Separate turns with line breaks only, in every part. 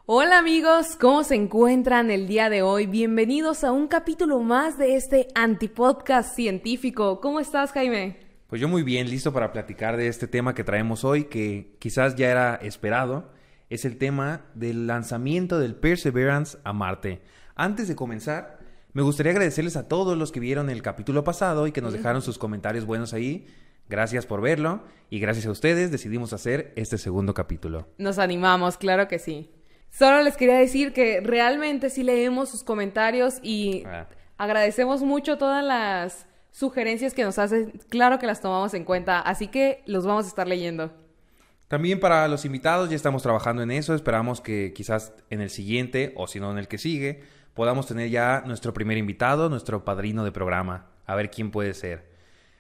Hola amigos, ¿cómo se encuentran el día de hoy? Bienvenidos a un capítulo más de este antipodcast científico. ¿Cómo estás, Jaime?
Pues yo muy bien, listo para platicar de este tema que traemos hoy, que quizás ya era esperado. Es el tema del lanzamiento del Perseverance a Marte. Antes de comenzar, me gustaría agradecerles a todos los que vieron el capítulo pasado y que nos dejaron sus comentarios buenos ahí. Gracias por verlo y gracias a ustedes decidimos hacer este segundo capítulo.
Nos animamos, claro que sí. Solo les quería decir que realmente sí leemos sus comentarios y agradecemos mucho todas las sugerencias que nos hacen. Claro que las tomamos en cuenta, así que los vamos a estar leyendo.
También para los invitados ya estamos trabajando en eso. Esperamos que quizás en el siguiente, o si no en el que sigue, podamos tener ya nuestro primer invitado, nuestro padrino de programa. A ver quién puede ser.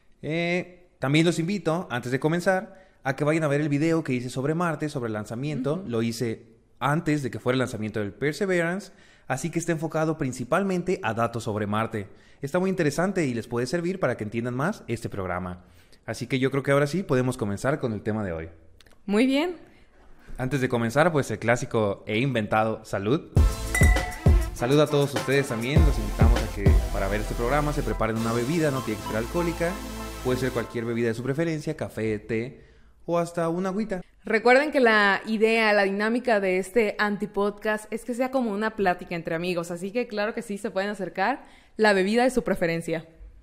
También los invito, antes de comenzar, a que vayan a ver el video que hice sobre Marte, sobre el lanzamiento. Lo hice antes de que fuera el lanzamiento del Perseverance, así que está enfocado principalmente a datos sobre Marte. Está muy interesante y les puede servir para que entiendan más este programa. Así que yo creo que ahora sí podemos comenzar con el tema de hoy.
Muy bien.
Antes de comenzar, pues el clásico e inventado salud. Salud a todos ustedes también. Los invitamos a que para ver este programa se preparen una bebida, no tiene que ser alcohólica. Puede ser cualquier bebida de su preferencia, café, té o hasta una agüita.
Recuerden que la idea, la dinámica de este antipodcast es que sea como una plática entre amigos, así que claro que sí se pueden acercar la bebida de su preferencia.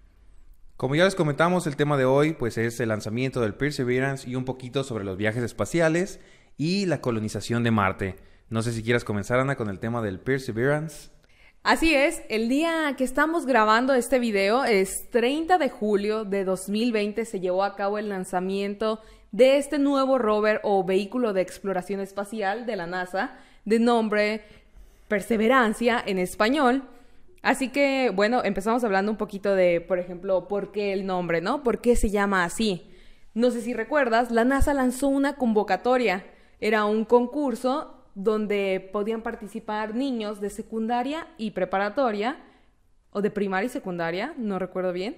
Como ya les comentamos, el tema de hoy pues es el lanzamiento del Perseverance y un poquito sobre los viajes espaciales y la colonización de Marte. No sé si quieras comenzar, Ana, con el tema del Perseverance.
Así es, el día que estamos grabando este video es 30 de julio de 2020, se llevó a cabo el lanzamiento de este nuevo rover o vehículo de exploración espacial de la NASA, de nombre Perseverancia en español. Así que, bueno, empezamos hablando un poquito de, por ejemplo, por qué el nombre, ¿no? ¿Por qué se llama así? No sé si recuerdas, la NASA lanzó una convocatoria. Era un concurso donde podían participar niños de secundaria y preparatoria, o de primaria y secundaria, no recuerdo bien,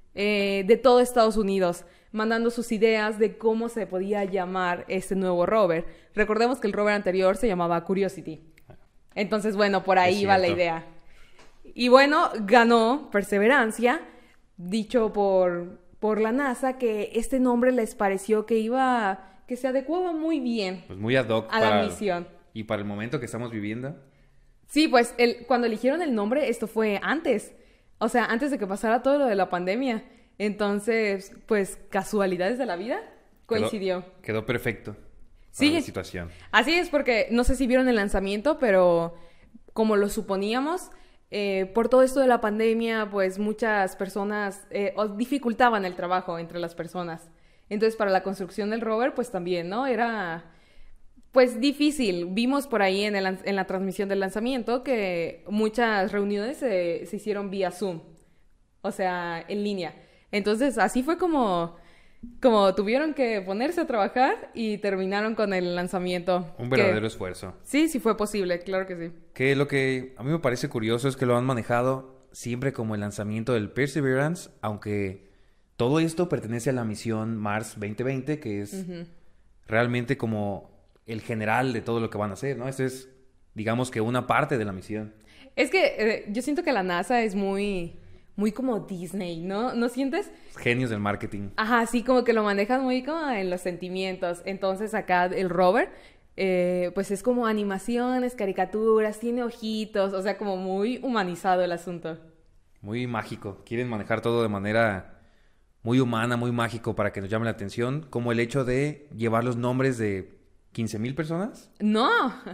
de todo Estados Unidos, mandando sus ideas de cómo se podía llamar este nuevo rover. Recordemos que el rover anterior se llamaba Curiosity. Entonces, bueno, por ahí va la idea. Y bueno, ganó Perseverancia, dicho por la NASA, que este nombre les pareció que se adecuaba muy bien,
pues muy ad hoc
a la misión.
Y para el momento que estamos viviendo.
Sí, pues cuando eligieron el nombre, esto fue antes. O sea, antes de que pasara todo lo de la pandemia. Entonces, pues, casualidades de la vida, coincidió.
Quedó perfecto.
Sí,
para la situación.
Así es, porque no sé si vieron el lanzamiento, pero como lo suponíamos, por todo esto de la pandemia, pues muchas personas dificultaban el trabajo entre las personas. Entonces, para la construcción del rover, pues también, ¿no? Era, pues, difícil. Vimos por ahí en la transmisión del lanzamiento que muchas reuniones se hicieron vía Zoom, o sea, en línea. Entonces, así fue como tuvieron que ponerse a trabajar y terminaron con el lanzamiento.
Un verdadero esfuerzo.
Sí, sí fue posible, claro que sí.
Que lo que a mí me parece curioso es que lo han manejado siempre como el lanzamiento del Perseverance, aunque todo esto pertenece a la misión Mars 2020, que es realmente como el general de todo lo que van a hacer, ¿no? Esto es, digamos que una parte de la misión.
Es que yo siento que la NASA es muy como Disney, ¿no? ¿No sientes?
Genios del marketing.
Ajá, sí, como que lo manejan muy como en los sentimientos. Entonces acá el rover, pues es como animaciones, caricaturas, tiene ojitos, o sea, como muy humanizado el asunto.
Muy mágico. Quieren manejar todo de manera muy humana, muy mágico para que nos llame la atención, como el hecho de llevar los nombres de 15,000 personas.
No.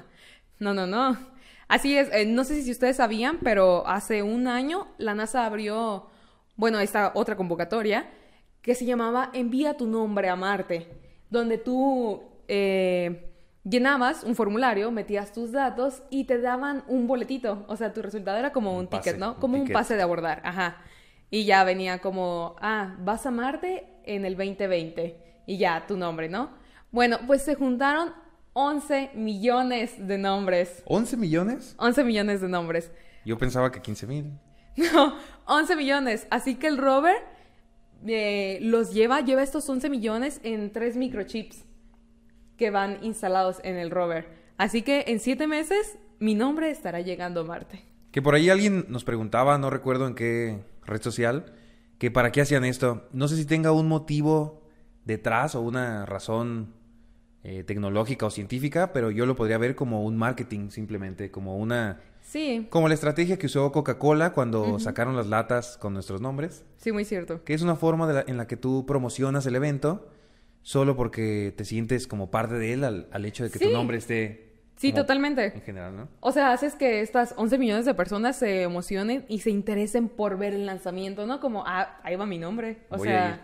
Así es, no sé si ustedes sabían, pero hace un año la NASA abrió, bueno, esta otra convocatoria que se llamaba Envía tu nombre a Marte, donde tú llenabas un formulario, metías tus datos y te daban un boletito. O sea, tu resultado era como un ticket, ¿no? Como un pase de abordar, ajá. Y ya venía como, vas a Marte en el 2020 y ya, tu nombre, ¿no? Bueno, pues se juntaron 11 millones de nombres.
¿11 millones?
11 millones de nombres.
Yo pensaba que 15,000.
No, 11 millones. Así que el rover lleva estos 11 millones en 3 microchips que van instalados en el rover. Así que en 7 meses mi nombre estará llegando a Marte.
Que por ahí alguien nos preguntaba, no recuerdo en qué red social, que para qué hacían esto. No sé si tenga un motivo detrás o una razón tecnológica o científica, pero yo lo podría ver como un marketing simplemente, como una...
Sí.
Como la estrategia que usó Coca-Cola cuando sacaron las latas con nuestros nombres.
Sí, muy cierto.
Que es una forma en la que tú promocionas el evento solo porque te sientes como parte de él al hecho de que tu nombre esté...
Sí, totalmente.
En general, ¿no?
O sea, haces que estas 11 millones de personas se emocionen y se interesen por ver el lanzamiento, ¿no? Como, ahí va mi nombre. O
Voy
sea...
a ir.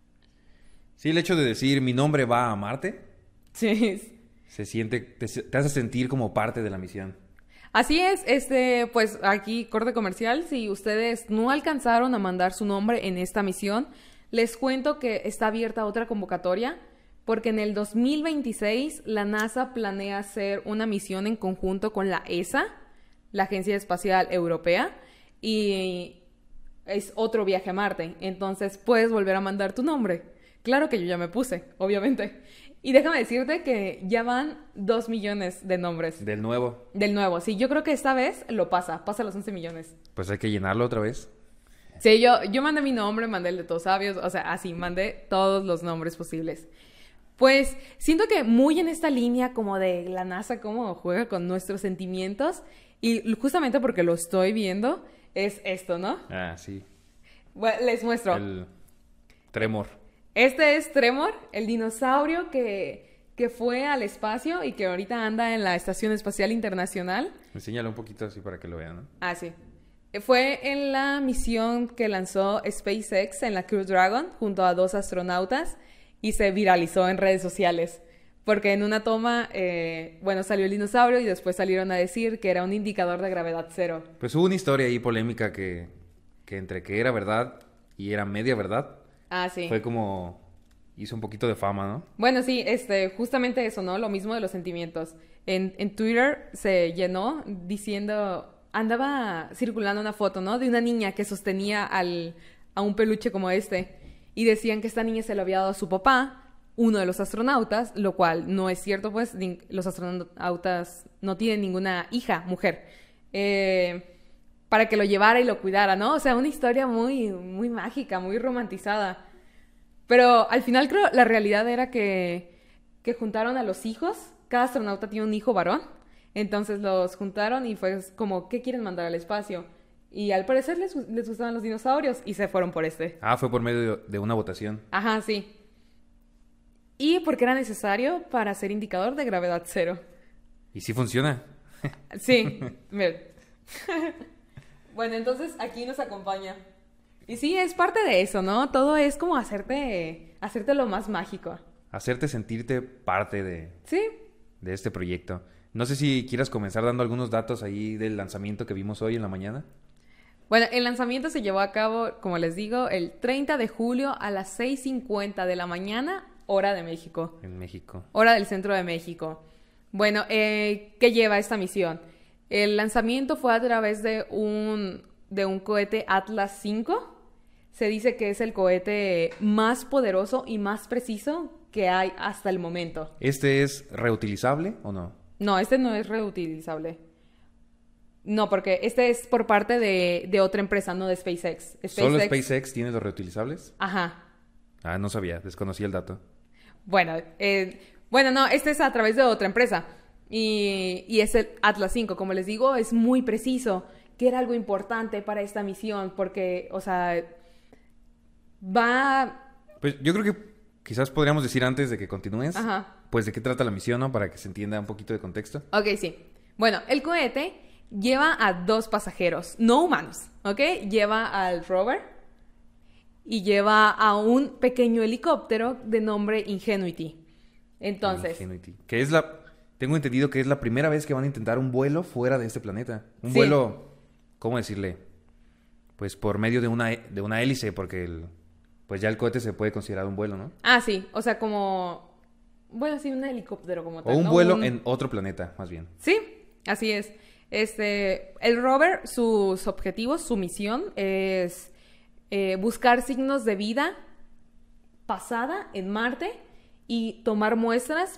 Sí, el hecho de decir mi nombre va a Marte,
Sí.
se siente, te hace sentir como parte de la misión.
Así es, pues aquí corte comercial, si ustedes no alcanzaron a mandar su nombre en esta misión, les cuento que está abierta otra convocatoria, porque en el 2026 la NASA planea hacer una misión en conjunto con la ESA, la Agencia Espacial Europea, y es otro viaje a Marte, entonces puedes volver a mandar tu nombre. Claro que yo ya me puse, obviamente. Y déjame decirte que ya van 2 millones de nombres.
Del nuevo.
Del nuevo, sí. Yo creo que esta vez pasa los 11 millones.
Pues hay que llenarlo otra vez.
Sí, yo mandé mi nombre, mandé el de Todos Sabios, o sea, así, mandé todos los nombres posibles. Pues siento que muy en esta línea como de la NASA, cómo juega con nuestros sentimientos, y justamente porque lo estoy viendo, es esto, ¿no?
Ah, sí.
Bueno, les muestro.
El Tremor.
Este es Tremor, el dinosaurio que fue al espacio y que ahorita anda en la Estación Espacial Internacional.
Enséñalo un poquito así para que lo vean, ¿no?
Ah, sí. Fue en la misión que lanzó SpaceX en la Crew Dragon junto a 2 astronautas y se viralizó en redes sociales. Porque en una toma, salió el dinosaurio y después salieron a decir que era un indicador de gravedad cero.
Pues hubo una historia ahí polémica que entre que era verdad y era media verdad.
Ah, sí.
Fue como... hizo un poquito de fama, ¿no?
Bueno, sí, justamente eso, ¿no? Lo mismo de los sentimientos. En Twitter se llenó diciendo... Andaba circulando una foto, ¿no? De una niña que sostenía a un peluche como este. Y decían que esta niña se lo había dado a su papá, uno de los astronautas, lo cual no es cierto, pues los astronautas no tienen ninguna hija, mujer. Para que lo llevara y lo cuidara, ¿no? O sea, una historia muy, muy mágica, muy romantizada. Pero al final creo la realidad era que juntaron a los hijos. Cada astronauta tiene un hijo varón. Entonces los juntaron y fue como, ¿qué quieren mandar al espacio? Y al parecer les gustaban los dinosaurios y se fueron por este.
Ah, fue por medio de una votación.
Ajá, sí. Y porque era necesario para ser indicador de gravedad cero.
¿Y sí funciona?
Sí, miren. Bueno, entonces aquí nos acompaña. Y sí, es parte de eso, ¿no? Todo es como hacerte lo más mágico.
Hacerte sentirte parte de este proyecto. No sé si quieras comenzar dando algunos datos ahí del lanzamiento que vimos hoy en la mañana.
Bueno, el lanzamiento se llevó a cabo, como les digo, el 30 de julio a las 6:50 de la mañana, hora de México.
En México.
Hora del centro de México. Bueno, ¿qué lleva esta misión? El lanzamiento fue a través de un cohete Atlas 5. Se dice que es el cohete más poderoso y más preciso que hay hasta el momento.
¿Este es reutilizable o no?
No, este no es reutilizable. No, porque este es por parte de otra empresa, no de SpaceX.
¿Solo SpaceX tiene los reutilizables?
Ajá.
Ah, no sabía, desconocía el dato.
Bueno, no, este es a través de otra empresa. Y es el Atlas 5, como les digo, es muy preciso, que era algo importante para esta misión, porque, o sea,
Pues yo creo que quizás podríamos decir antes de que continúes,
Ajá.
pues de qué trata la misión, ¿no? Para que se entienda un poquito de contexto.
Ok, sí. Bueno, el cohete lleva a 2 pasajeros, no humanos, ¿ok? Lleva al rover y lleva a un pequeño helicóptero de nombre Ingenuity. Entonces...
Ingenuity. Que es tengo entendido que es la primera vez que van a intentar un vuelo fuera de este planeta. Un
Sí.
vuelo, ¿cómo decirle? Pues por medio de una hélice, porque pues ya el cohete se puede considerar un vuelo, ¿no?
Ah, sí, o sea, como... Bueno, sí, un helicóptero como tal,
O un
¿no?
vuelo en otro planeta, más bien.
Sí, así es. El rover, sus objetivos, su misión es buscar signos de vida pasada en Marte y tomar muestras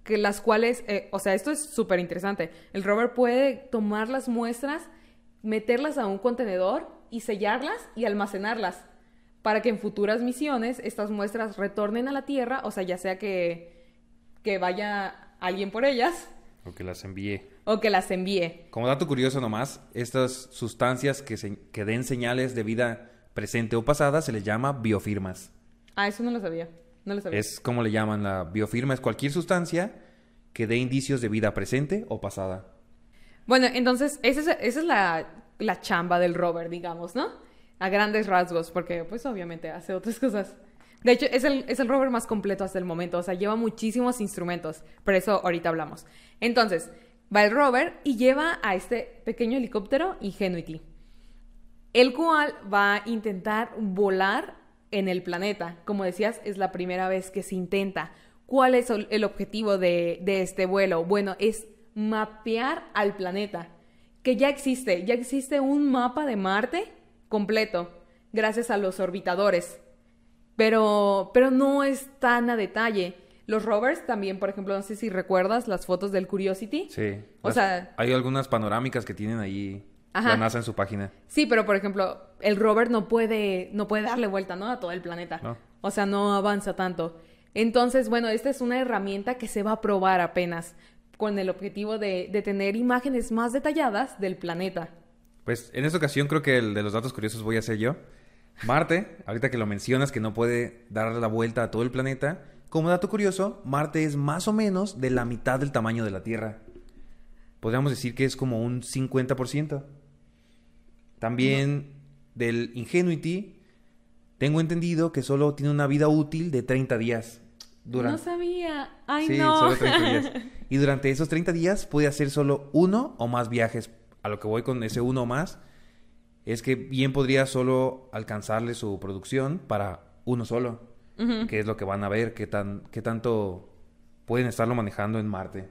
que las cuales, o sea, esto es súper interesante. El rover puede tomar las muestras, meterlas a un contenedor y sellarlas y almacenarlas para que en futuras misiones estas muestras retornen a la Tierra, o sea, ya sea que vaya alguien por ellas.
O que las envíe.
O que las envíe.
Como dato curioso nomás, estas sustancias que den señales de vida presente o pasada se les llama biofirmas.
Ah, eso no lo sabía. No lo sabía.
Es como le llaman la biofirma, es cualquier sustancia que dé indicios de vida presente o pasada.
Bueno, entonces, esa es la chamba del rover, digamos, ¿no? A grandes rasgos, porque pues obviamente hace otras cosas. De hecho, es el rover más completo hasta el momento, o sea, lleva muchísimos instrumentos, pero eso ahorita hablamos. Entonces, va el rover y lleva a este pequeño helicóptero Ingenuity, el cual va a intentar volar en el planeta. Como decías, es la primera vez que se intenta. ¿Cuál es el objetivo de este vuelo? Bueno, es mapear al planeta, que ya existe un mapa de Marte completo, gracias a los orbitadores, pero no es tan a detalle. Los rovers también, por ejemplo, no sé si recuerdas las fotos del Curiosity.
Sí.
O sea,
hay algunas panorámicas que tienen ahí la NASA en su página.
Sí, pero por ejemplo, el rover no puede darle vuelta, ¿no? A todo el planeta.
No.
O sea, no avanza tanto. Entonces, bueno, esta es una herramienta que se va a probar apenas, con el objetivo de tener imágenes más detalladas del planeta.
Pues en esta ocasión creo que el de los datos curiosos voy a ser yo. Marte, ahorita que lo mencionas que no puede dar la vuelta a todo el planeta, como dato curioso, Marte es más o menos de la mitad del tamaño de la Tierra. Podríamos decir que es como un 50%. También del Ingenuity, tengo entendido que solo tiene una vida útil de 30 días.
No sabía. Ay,
sí,
no.
solo 30 días. Y durante esos 30 días puede hacer solo uno o más viajes. A lo que voy con ese uno o más es que bien podría solo alcanzarle su producción para uno solo. Uh-huh. Que es lo que van a ver, qué tanto pueden estarlo manejando en Marte.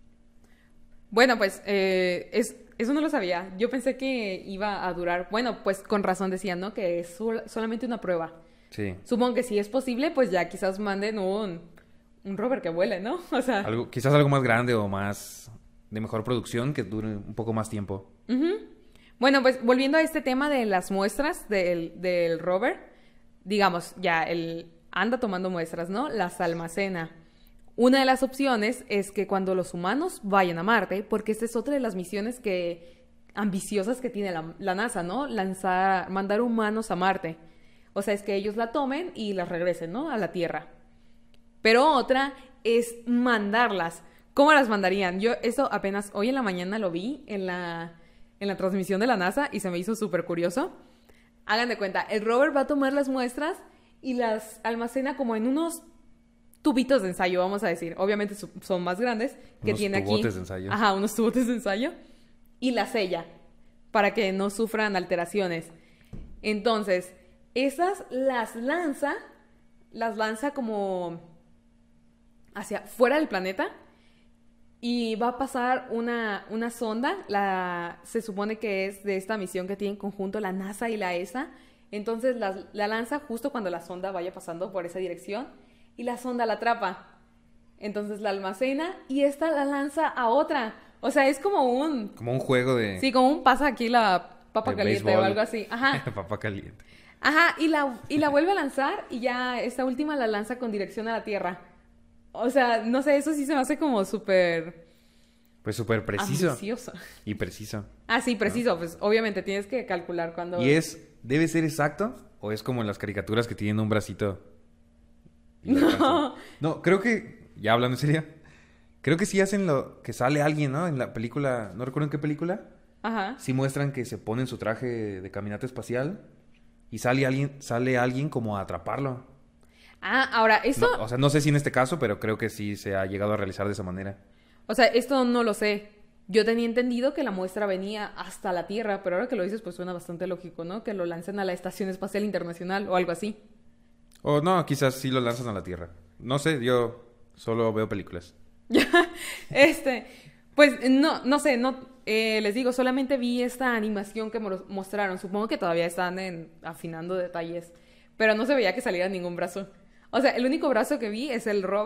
Bueno, pues eso no lo sabía. Yo pensé que iba a durar. Bueno, pues con razón decían, ¿no? Que es solamente una prueba.
Sí.
Supongo que si es posible, pues ya quizás manden un rover que vuele, ¿no? O sea...
quizás algo más grande o más de mejor producción que dure un poco más tiempo.
Uh-huh. Bueno, pues volviendo a este tema de las muestras del rover, digamos, ya él anda tomando muestras, ¿no? Las almacena. Una de las opciones es que cuando los humanos vayan a Marte, porque esta es otra de las misiones ambiciosas que tiene la NASA, ¿no? Mandar humanos a Marte. O sea, es que ellos la tomen y las regresen, ¿no? A la Tierra. Pero otra es mandarlas. ¿Cómo las mandarían? Yo eso apenas hoy en la mañana lo vi en la transmisión de la NASA y se me hizo súper curioso. Hagan de cuenta, el rover va a tomar las muestras y las almacena como en unos tubitos de ensayo, vamos a decir. Obviamente son más grandes que tiene aquí. Unos
tubotes de ensayo.
Ajá, unos tubotes de ensayo. Y las sella para que no sufran alteraciones. Entonces, esas las lanza como hacia fuera del planeta y va a pasar una sonda, se supone que es de esta misión que tienen en conjunto la NASA y la ESA. Entonces la lanza justo cuando la sonda vaya pasando por esa dirección y la sonda la atrapa. Entonces la almacena y esta la lanza a otra. O sea, es como un
juego de...
Sí, como un pasa aquí la papa caliente
béisbol.
o algo así. Ajá.
Papa caliente.
Ajá, y la vuelve a lanzar y ya esta última la lanza con dirección a la Tierra. O sea, no sé, eso sí se me hace como súper...
Pues súper preciso.
Ambicioso.
Y preciso.
Ah, sí, preciso. ¿No? Pues obviamente tienes que calcular cuando...
¿Y debe ser exacto? ¿O es como en las caricaturas que tienen un bracito?
No.
No, creo que... Ya hablando en serio. Creo que sí hacen lo que sale alguien, ¿no? En la película... No recuerdo en qué película.
Ajá.
Sí muestran que se ponen su traje de caminata espacial y sale alguien como a atraparlo.
Ah, ahora, esto...
No, o sea, no sé si en este caso, pero creo que sí se ha llegado a realizar de esa manera.
O sea, esto no lo sé. Yo tenía entendido que la muestra venía hasta la Tierra, pero ahora que lo dices, pues suena bastante lógico, ¿no? Que lo lancen a la Estación Espacial Internacional o algo así.
O no, quizás sí lo lanzan a la Tierra. No sé, yo solo veo películas.
Pues no sé, les digo, solamente vi esta animación que mostraron. Supongo que todavía están afinando detalles, pero no se veía que saliera ningún brazo. O sea, el único brazo que vi es el rover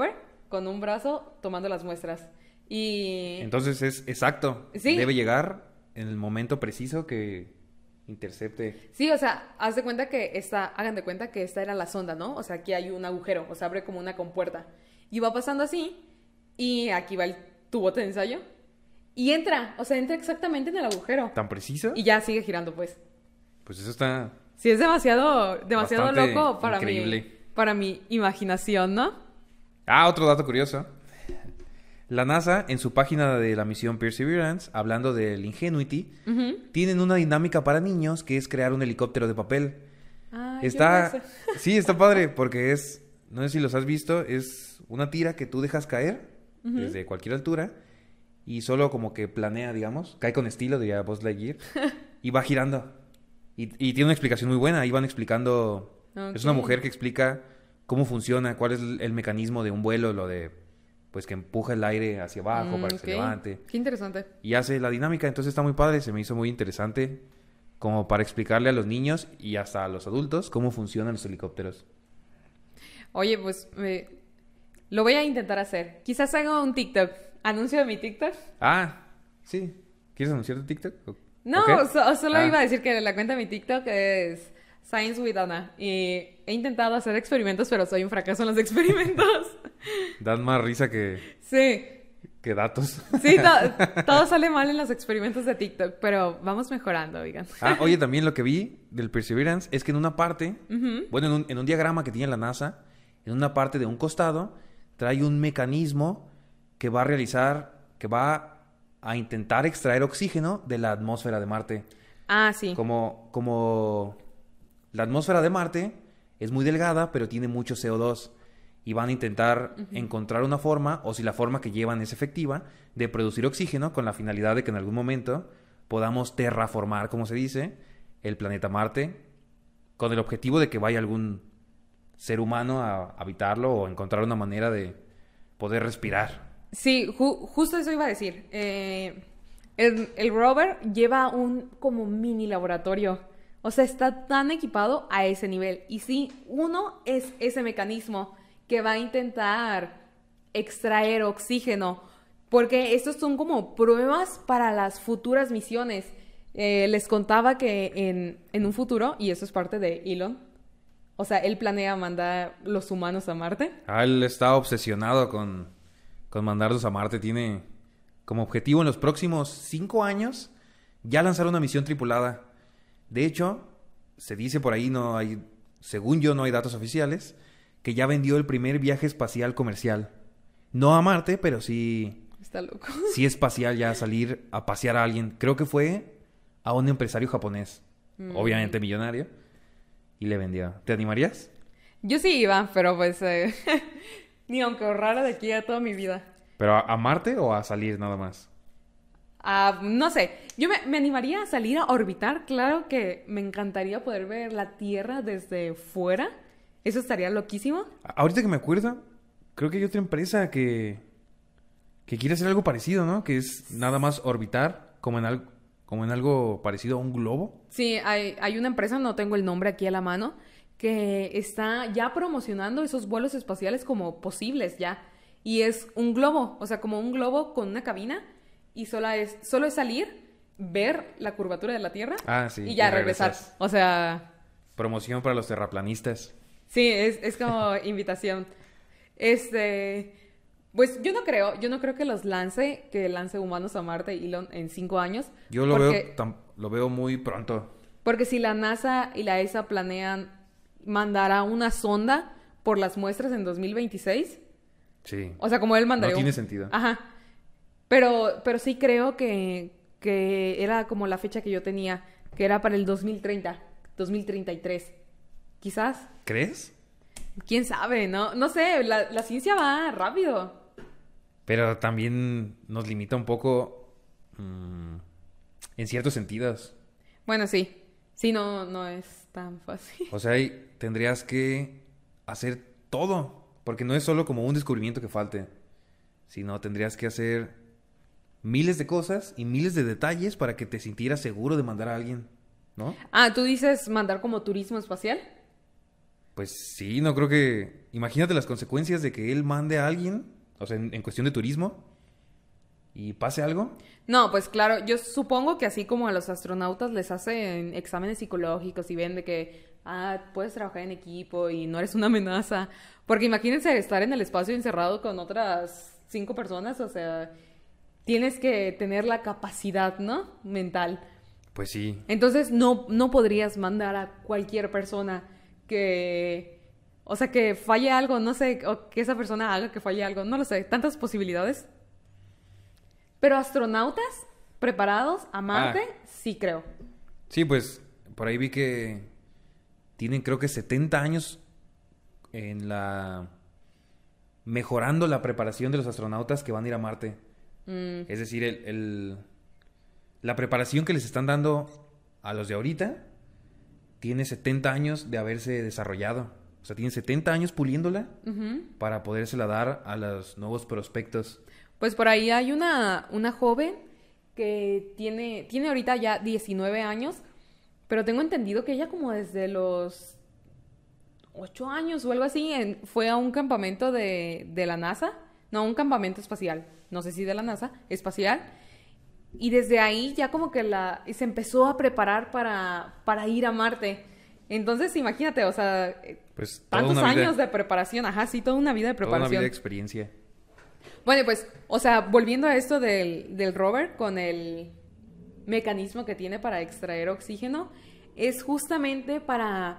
con un brazo tomando las muestras. Y...
Entonces es exacto.
Sí.
Debe llegar en el momento preciso que intercepte.
Sí, o sea, hagan de cuenta que esta era la sonda, ¿no? O sea, aquí hay un agujero, o sea, abre como una compuerta. Y va pasando así, y aquí va el tubote de ensayo, y entra exactamente en el agujero.
¿Tan preciso?
Y ya sigue girando, pues.
Pues eso está...
Sí, es demasiado
bastante
loco
increíble.
para mi imaginación, ¿no?
Ah, otro dato curioso. La NASA, en su página de la misión Perseverance, hablando del Ingenuity, tienen una dinámica para niños que es crear un helicóptero de papel.
Ah,
Sí, está padre, porque no sé si los has visto, es una tira que tú dejas caer desde cualquier altura y solo como que planea, digamos, cae con estilo, diría Buzz Lightyear, y va girando. Y tiene una explicación muy buena, ahí van explicando...
Okay.
Es una mujer que explica cómo funciona, cuál es el mecanismo de un vuelo, lo de... pues que empuja el aire hacia abajo para que se levante.
Qué interesante.
Y hace la dinámica, entonces está muy padre, se me hizo muy interesante como para explicarle a los niños y hasta a los adultos cómo funcionan los helicópteros.
Oye, pues lo voy a intentar hacer. Quizás haga un TikTok. ¿Anuncio de mi TikTok?
Ah, sí. ¿Quieres anunciar tu TikTok?
No,
¿Okay?
solo iba a decir que la cuenta de mi TikTok es Science with Anna. Y he intentado hacer experimentos, pero soy un fracaso en los experimentos.
Dan más risa que
Sí.
datos.
Sí, todo sale mal en los experimentos de TikTok, pero vamos mejorando, oigan.
Ah, oye, también lo que vi del Perseverance es que en una parte, bueno, en un diagrama que tiene la NASA, en una parte de un costado, trae un mecanismo que va a intentar extraer oxígeno de la atmósfera de Marte.
Ah, sí.
Como la atmósfera de Marte es muy delgada, pero tiene mucho CO2. Y van a intentar encontrar una forma, o si la forma que llevan es efectiva, de producir oxígeno con la finalidad de que en algún momento podamos terraformar, como se dice, el planeta Marte, con el objetivo de que vaya algún ser humano a habitarlo o encontrar una manera de poder respirar.
Sí, justo eso iba a decir. El rover lleva un como mini laboratorio. O sea, está tan equipado a ese nivel. Y sí, uno es ese mecanismo que va a intentar extraer oxígeno. Porque estos son como pruebas para las futuras misiones. Les contaba que en un futuro, y eso es parte de Elon, o sea, él planea mandar los humanos a Marte.
Ah, él está obsesionado con mandarlos a Marte. Tiene como objetivo en los próximos 5 años ya lanzar una misión tripulada. De hecho, se dice por ahí, según yo no hay datos oficiales, que ya vendió el primer viaje espacial comercial. No a Marte, pero sí...
Está loco.
Sí espacial, ya salir a pasear a alguien. Creo que fue a un empresario japonés, obviamente millonario, y le vendió. ¿Te animarías?
Yo sí iba, pero pues... ni aunque ahorrara de aquí a toda mi vida.
¿Pero a Marte o a salir nada más?
No sé, yo me animaría a salir a orbitar. Claro que me encantaría poder ver la Tierra desde fuera. Eso estaría loquísimo.
Ahorita que me acuerdo, creo que hay otra empresa que quiere hacer algo parecido, ¿no? Que es nada más orbitar como en algo parecido a un globo.
Sí, hay una empresa, no tengo el nombre aquí a la mano, que está ya promocionando esos vuelos espaciales como posibles ya. Y es un globo, o sea, como un globo con una cabina y solo es salir, ver la curvatura de la Tierra y ya regresar. O sea...
Promoción para los terraplanistas.
Sí, es como invitación. Pues yo no creo que lance humanos a Marte Elon en 5 años.
Yo lo veo muy pronto.
Porque si la NASA y la ESA planean mandar a una sonda por las muestras en 2026.
Sí.
O sea, como él mandaría.
No tiene sentido.
Ajá. Pero sí creo que era como la fecha que yo tenía, que era para el 2030, 2033. Quizás.
¿Crees?
¿Quién sabe? No sé, la ciencia va rápido.
Pero también nos limita un poco en ciertos sentidos.
Bueno, sí. Sí, no es tan fácil.
O sea, tendrías que hacer todo. Porque no es solo como un descubrimiento que falte. Sino tendrías que hacer miles de cosas y miles de detalles para que te sintieras seguro de mandar a alguien, ¿no?
Ah, ¿tú dices mandar como turismo espacial?
Pues sí, no creo que... Imagínate las consecuencias de que él mande a alguien o sea, en cuestión de turismo, y pase algo.
No, pues claro, yo supongo que así como a los astronautas les hacen exámenes psicológicos y ven de que, puedes trabajar en equipo y no eres una amenaza. Porque imagínense estar en el espacio encerrado con otras 5 personas, o sea, tienes que tener la capacidad, ¿no? Mental.
Pues sí.
Entonces no podrías mandar a cualquier persona o sea, que falle algo, no sé, o que esa persona haga que falle algo, no lo sé, tantas posibilidades. Pero astronautas preparados a Marte, sí creo.
Sí, pues por ahí vi que tienen creo que 70 años mejorando la preparación de los astronautas que van a ir a Marte. Es decir, la preparación que les están dando a los de ahorita tiene 70 años de haberse desarrollado. O sea, tienen 70 años puliéndola para podérsela dar a los nuevos prospectos.
Pues por ahí hay una joven que tiene ahorita ya 19 años, pero tengo entendido que ella como desde los 8 años o algo así fue a un campamento de la NASA. No, un campamento espacial. No sé si de la NASA, espacial. Y desde ahí ya como que se empezó a preparar para ir a Marte. Entonces, imagínate, o sea,
pues
tantos años de preparación. Ajá, sí, toda una vida de preparación.
Toda una vida de experiencia.
Bueno, pues, o sea, volviendo a esto del rover con el mecanismo que tiene para extraer oxígeno, es justamente para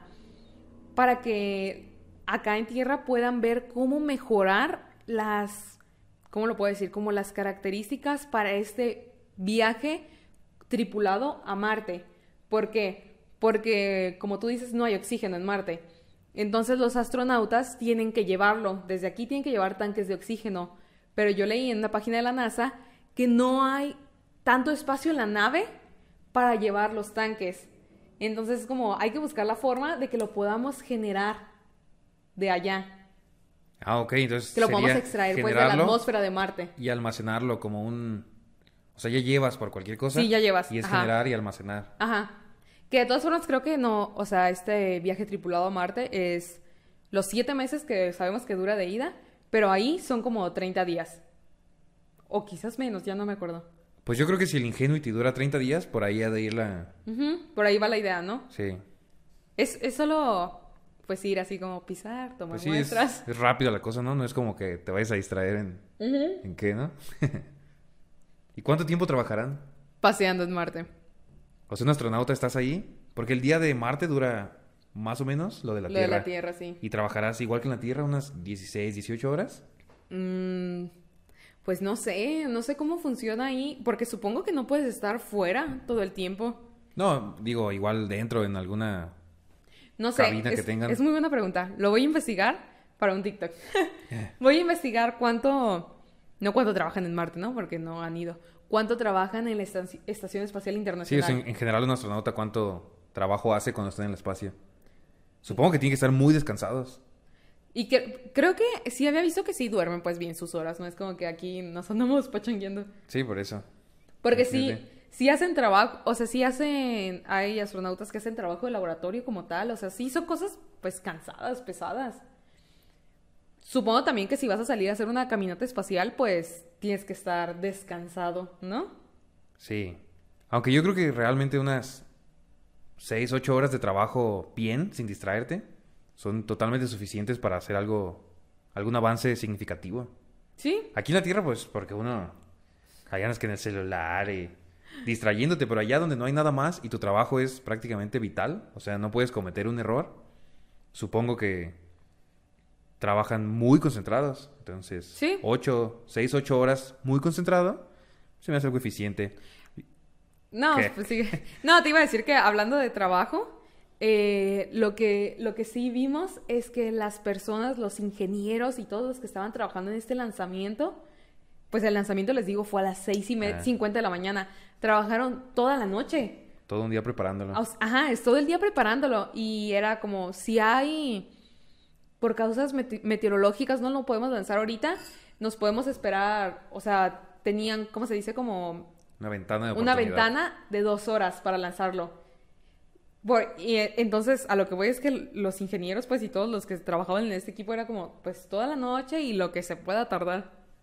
que acá en Tierra puedan ver cómo mejorar ¿cómo lo puedo decir? Como las características para este viaje tripulado a Marte. ¿Por qué? Porque, como tú dices, no hay oxígeno en Marte. Entonces los astronautas tienen que llevarlo. Desde aquí tienen que llevar tanques de oxígeno. Pero yo leí en una página de la NASA que no hay tanto espacio en la nave para llevar los tanques. Entonces es como hay que buscar la forma de que lo podamos generar de allá.
Ok, entonces
que lo podamos extraer pues de la atmósfera de Marte.
Y almacenarlo como o sea, ya llevas por cualquier cosa.
Sí, ya llevas.
Y es generar y almacenar.
Ajá. Que de todas formas creo que no, o sea, este viaje tripulado a Marte es los 7 meses que sabemos que dura de ida, pero ahí son como 30 días. O quizás menos, ya no me acuerdo.
Pues yo creo que si el Ingenuity dura 30 días, por ahí ha de ir
Por ahí va la idea, ¿no?
Sí.
Es solo, pues, ir así como pisar, tomar
pues sí,
muestras.
Es rápida la cosa, ¿no? No es como que te vayas a distraer en qué, ¿no? ¿Y cuánto tiempo trabajarán?
Paseando en Marte.
O sea, un astronauta, ¿estás ahí? Porque el día de Marte dura más o menos lo de la Tierra.
Lo de la Tierra, sí.
¿Y trabajarás igual que en la Tierra unas 16, 18 horas?
Pues no sé cómo funciona ahí, porque supongo que no puedes estar fuera todo el tiempo.
No, digo, igual dentro en alguna
no sé,
cabina que tengan.
Es muy buena pregunta. Lo voy a investigar para un TikTok. Voy a investigar no cuánto trabajan en Marte, ¿no? Porque no han ido. ¿Cuánto trabajan en la Estación Espacial Internacional?
Sí, en general un astronauta, ¿cuánto trabajo hace cuando está en el espacio? Supongo que tienen que estar muy descansados.
Y creo que sí había visto que sí duermen pues bien sus horas, no es como que aquí nos andamos pachangueando.
Sí, por eso.
Porque sí hacen trabajo, o sea, hay astronautas que hacen trabajo de laboratorio como tal, o sea, sí son cosas pues cansadas, pesadas. Supongo también que si vas a salir a hacer una caminata espacial, pues tienes que estar descansado, ¿no?
Sí. Aunque yo creo que realmente unas 6, 8 horas de trabajo bien, sin distraerte, son totalmente suficientes para hacer algún avance significativo.
Sí.
Aquí en la Tierra, pues, porque allá no es que en el celular y distrayéndote, pero allá donde no hay nada más y tu trabajo es prácticamente vital, o sea, no puedes cometer un error, supongo que trabajan muy concentrados. Entonces,
¿sí?
6, 8 horas muy concentrado, se me hace algo eficiente.
No, pues sí. No, te iba a decir que hablando de trabajo, lo que sí vimos es que las personas, los ingenieros y todos los que estaban trabajando en este lanzamiento, pues el lanzamiento, les digo, fue a las 6:50 de la mañana. Trabajaron toda la noche.
Todo un día preparándolo.
Ajá, es todo el día preparándolo. Y era como, si por causas meteorológicas no lo podemos lanzar ahorita, nos podemos esperar, o sea, tenían, ¿cómo se dice? Como
una ventana de
una
oportunidad.
ventana de 2 horas para lanzarlo. Y entonces, a lo que voy es que los ingenieros, pues, y todos los que trabajaban en este equipo era como, pues, toda la noche y lo que se pueda tardar.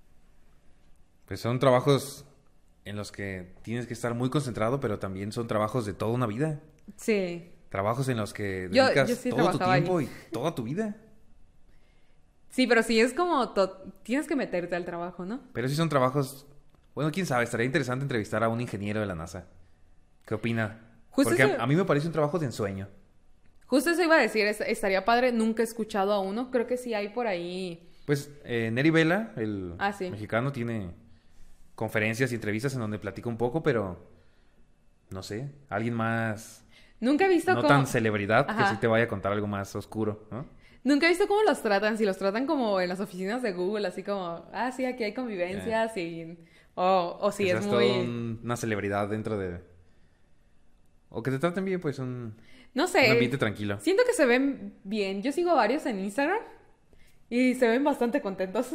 Pues son trabajos en los que tienes que estar muy concentrado, pero también son trabajos de toda una vida.
Sí.
Trabajos en los que
Yo
dedicas
sí
todo tu
trabajaba
tiempo
ahí.
y toda tu vida.
Sí, pero sí es como... Tienes que meterte al trabajo, ¿no?
Pero sí son trabajos... Bueno, quién sabe, estaría interesante entrevistar a un ingeniero de la NASA. ¿Qué opina?
Justo
Porque
eso,
a mí me parece un trabajo de ensueño.
justo eso iba a decir, estaría padre, nunca he escuchado a uno, creo que sí hay por ahí...
Pues Neri Vela, el
Ah, sí.
mexicano, tiene conferencias y entrevistas en donde platica un poco, pero no sé, alguien más
Nunca he visto
no
cómo...
tan celebridad que
Ajá.
sí te vaya a contar algo más oscuro, ¿no?
Nunca he visto cómo los tratan, si los tratan como en las oficinas de Google, así como, ah, sí, aquí hay convivencias y... O si
Que
es
seas
muy...
todo una celebridad dentro de... O que te traten bien, pues
No
un
sé,
ambiente tranquilo.
siento que se ven bien. Yo sigo varios en Instagram y se ven bastante contentos.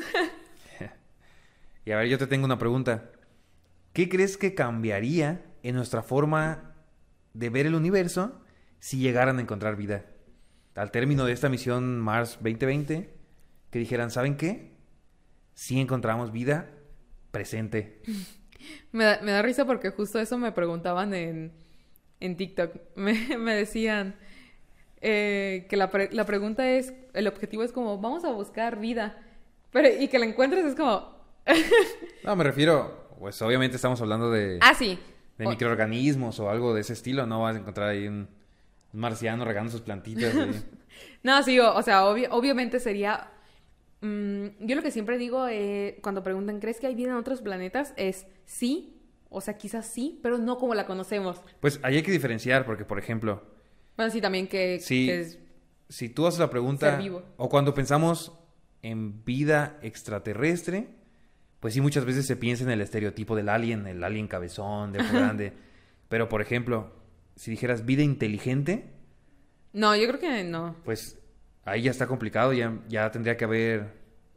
Y a ver, yo te tengo una pregunta. ¿Qué crees que cambiaría en nuestra forma de ver el universo si llegaran a encontrar vida? Al término de esta misión Mars 2020, que dijeran, ¿saben qué? Sí encontramos vida presente.
Me da risa porque justo eso me preguntaban en TikTok. Me decían que la pregunta es, el objetivo es como, vamos a buscar vida. Pero, y que la encuentres es como,
No, me refiero, pues obviamente estamos hablando de
ah, sí.
microorganismos o algo de ese estilo. No vas a encontrar ahí un marciano regando sus plantitas.
No, sí, o sea, obviamente sería... yo lo que siempre digo cuando preguntan, ¿crees que hay vida en otros planetas? Es sí, o sea, quizás sí, pero no como la conocemos.
Pues ahí hay que diferenciar, porque por ejemplo,
Bueno, sí, también que
si,
es
si tú haces la pregunta,
ser vivo.
o cuando pensamos en vida extraterrestre, pues sí muchas veces se piensa en el estereotipo del alien, el alien cabezón, de ojo grande. Pero por ejemplo, si dijeras vida inteligente,
No, yo creo que no.
pues ahí ya está complicado, ya tendría que haber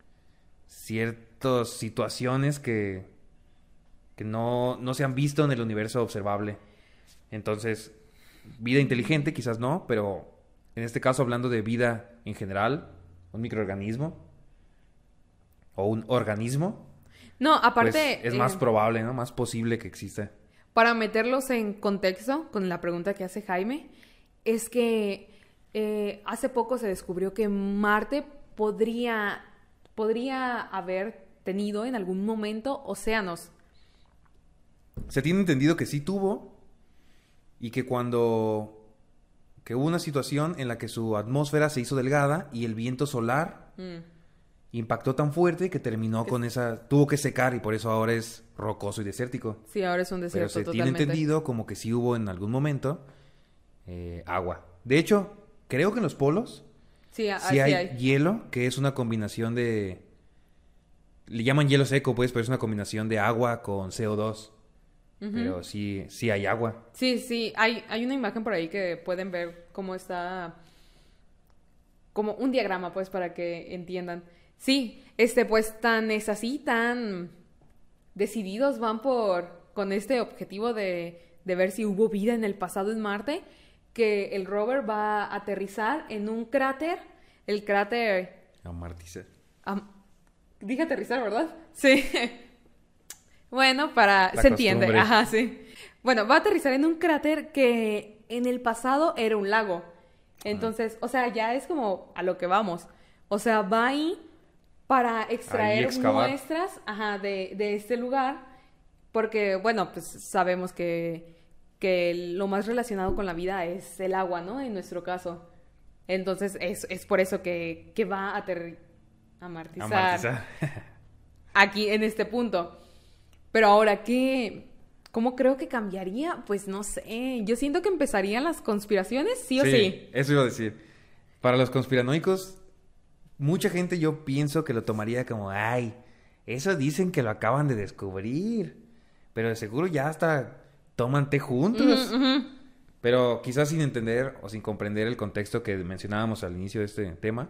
ciertas situaciones que no se han visto en el universo observable. Entonces, vida inteligente quizás no, pero en este caso hablando de vida en general, un microorganismo o un organismo,
No, aparte,
pues es más probable, ¿no? Más posible que exista.
para meterlos en contexto con la pregunta que hace Jaime, es que hace poco se descubrió que Marte podría haber tenido en algún momento océanos.
Se tiene entendido que sí tuvo y que que hubo una situación en la que su atmósfera se hizo delgada y el viento solar impactó tan fuerte que terminó con tuvo que secar y por eso ahora es rocoso y desértico.
Sí, ahora es un
Pero
desierto
se tiene
totalmente.
entendido como que sí hubo en algún momento agua. De hecho, creo que en los polos
Sí,
sí hay hielo, que es una combinación de... Le llaman hielo seco, pues, pero es una combinación de agua con CO2. Pero sí hay agua.
Sí, sí, hay una imagen por ahí que pueden ver cómo está, como un diagrama, pues, para que entiendan. Sí, pues tan es así, tan decididos van con este objetivo de ver si hubo vida en el pasado en Marte, que el rover va a aterrizar en un cráter, el cráter...
Amartizar.
Dije aterrizar, ¿verdad? Sí. Bueno,
La
se entiende.
costumbre.
Ajá, sí. Bueno, va a aterrizar en un cráter que en el pasado era un lago. Entonces, o sea, ya es como a lo que vamos. O sea, va ahí para extraer
excavar.
muestras, ajá, de este lugar. Porque, bueno, pues sabemos que lo más relacionado con la vida es el agua, ¿no? En nuestro caso. Entonces, es por eso que va a amartizar aquí en este punto. Pero ahora, ¿cómo creo que cambiaría? Pues no sé. Yo siento que empezarían las conspiraciones, sí o sí.
Eso iba a decir. Para los conspiranoicos, mucha gente yo pienso que lo tomaría como, ay, eso dicen que lo acaban de descubrir. Pero de seguro ya hasta toman té juntos. Pero quizás sin entender o sin comprender el contexto que mencionábamos al inicio de este tema,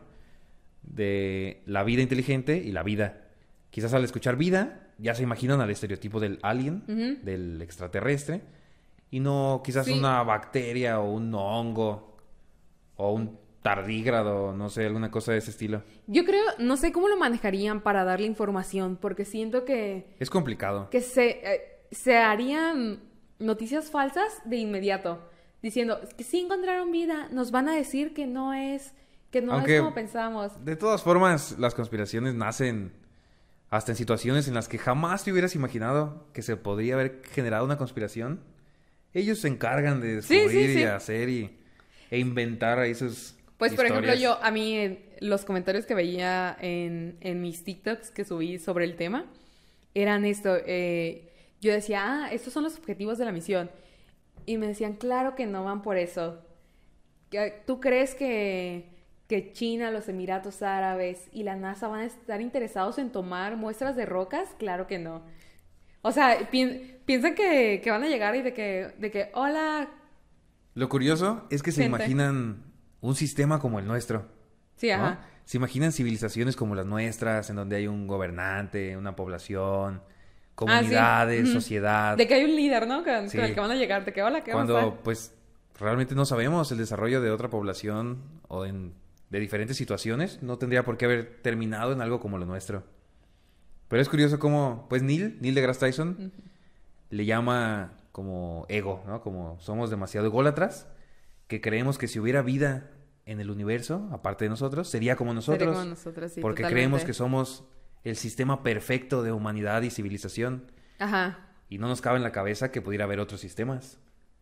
de la vida inteligente y la vida. Quizás al escuchar vida, ya se imaginan al estereotipo del alien, del extraterrestre, y no quizás
Sí.
una bacteria o un hongo o un tardígrado, no sé, alguna cosa de ese estilo.
Yo creo, no sé cómo lo manejarían para darle información, porque siento que
Es complicado.
se harían noticias falsas de inmediato, diciendo que sí encontraron vida, nos van a decir que no es
Aunque,
como pensamos.
de todas formas, las conspiraciones nacen hasta en situaciones en las que jamás te hubieras imaginado que se podría haber generado una conspiración. Ellos se encargan de descubrir
Sí.
y hacer e inventar ahí sus
Pues, por ejemplo,
historias.
a mí, los comentarios que veía en mis TikToks que subí sobre el tema, eran esto. Yo decía, estos son los objetivos de la misión. Y me decían, claro que no van por eso. ¿Tú crees que China, los Emiratos Árabes y la NASA van a estar interesados en tomar muestras de rocas? Claro que no. O sea, piensan que van a llegar y de que hola,
Lo curioso es que se
gente.
imaginan un sistema como el nuestro.
Sí,
¿No?
ajá.
Se imaginan civilizaciones como las nuestras, en donde hay un gobernante, una población, comunidades,
Ujú.
sociedad.
De que hay un líder, ¿no? Con
Sí.
el que van a llegar, de que hola, ¿qué vamos a
Cuando,
hacer?
pues, realmente no sabemos el desarrollo de otra población de diferentes situaciones, no tendría por qué haber terminado en algo como lo nuestro. Pero es curioso cómo, pues, Neil deGrasse Tyson, le llama como ego, ¿no? Como somos demasiado ególatras, que creemos que si hubiera vida en el universo, aparte de nosotros, sería como nosotros.
Sería como nosotros, sí,
porque
totalmente.
creemos que somos el sistema perfecto de humanidad y civilización.
Ajá.
Y no nos cabe en la cabeza que pudiera haber otros sistemas.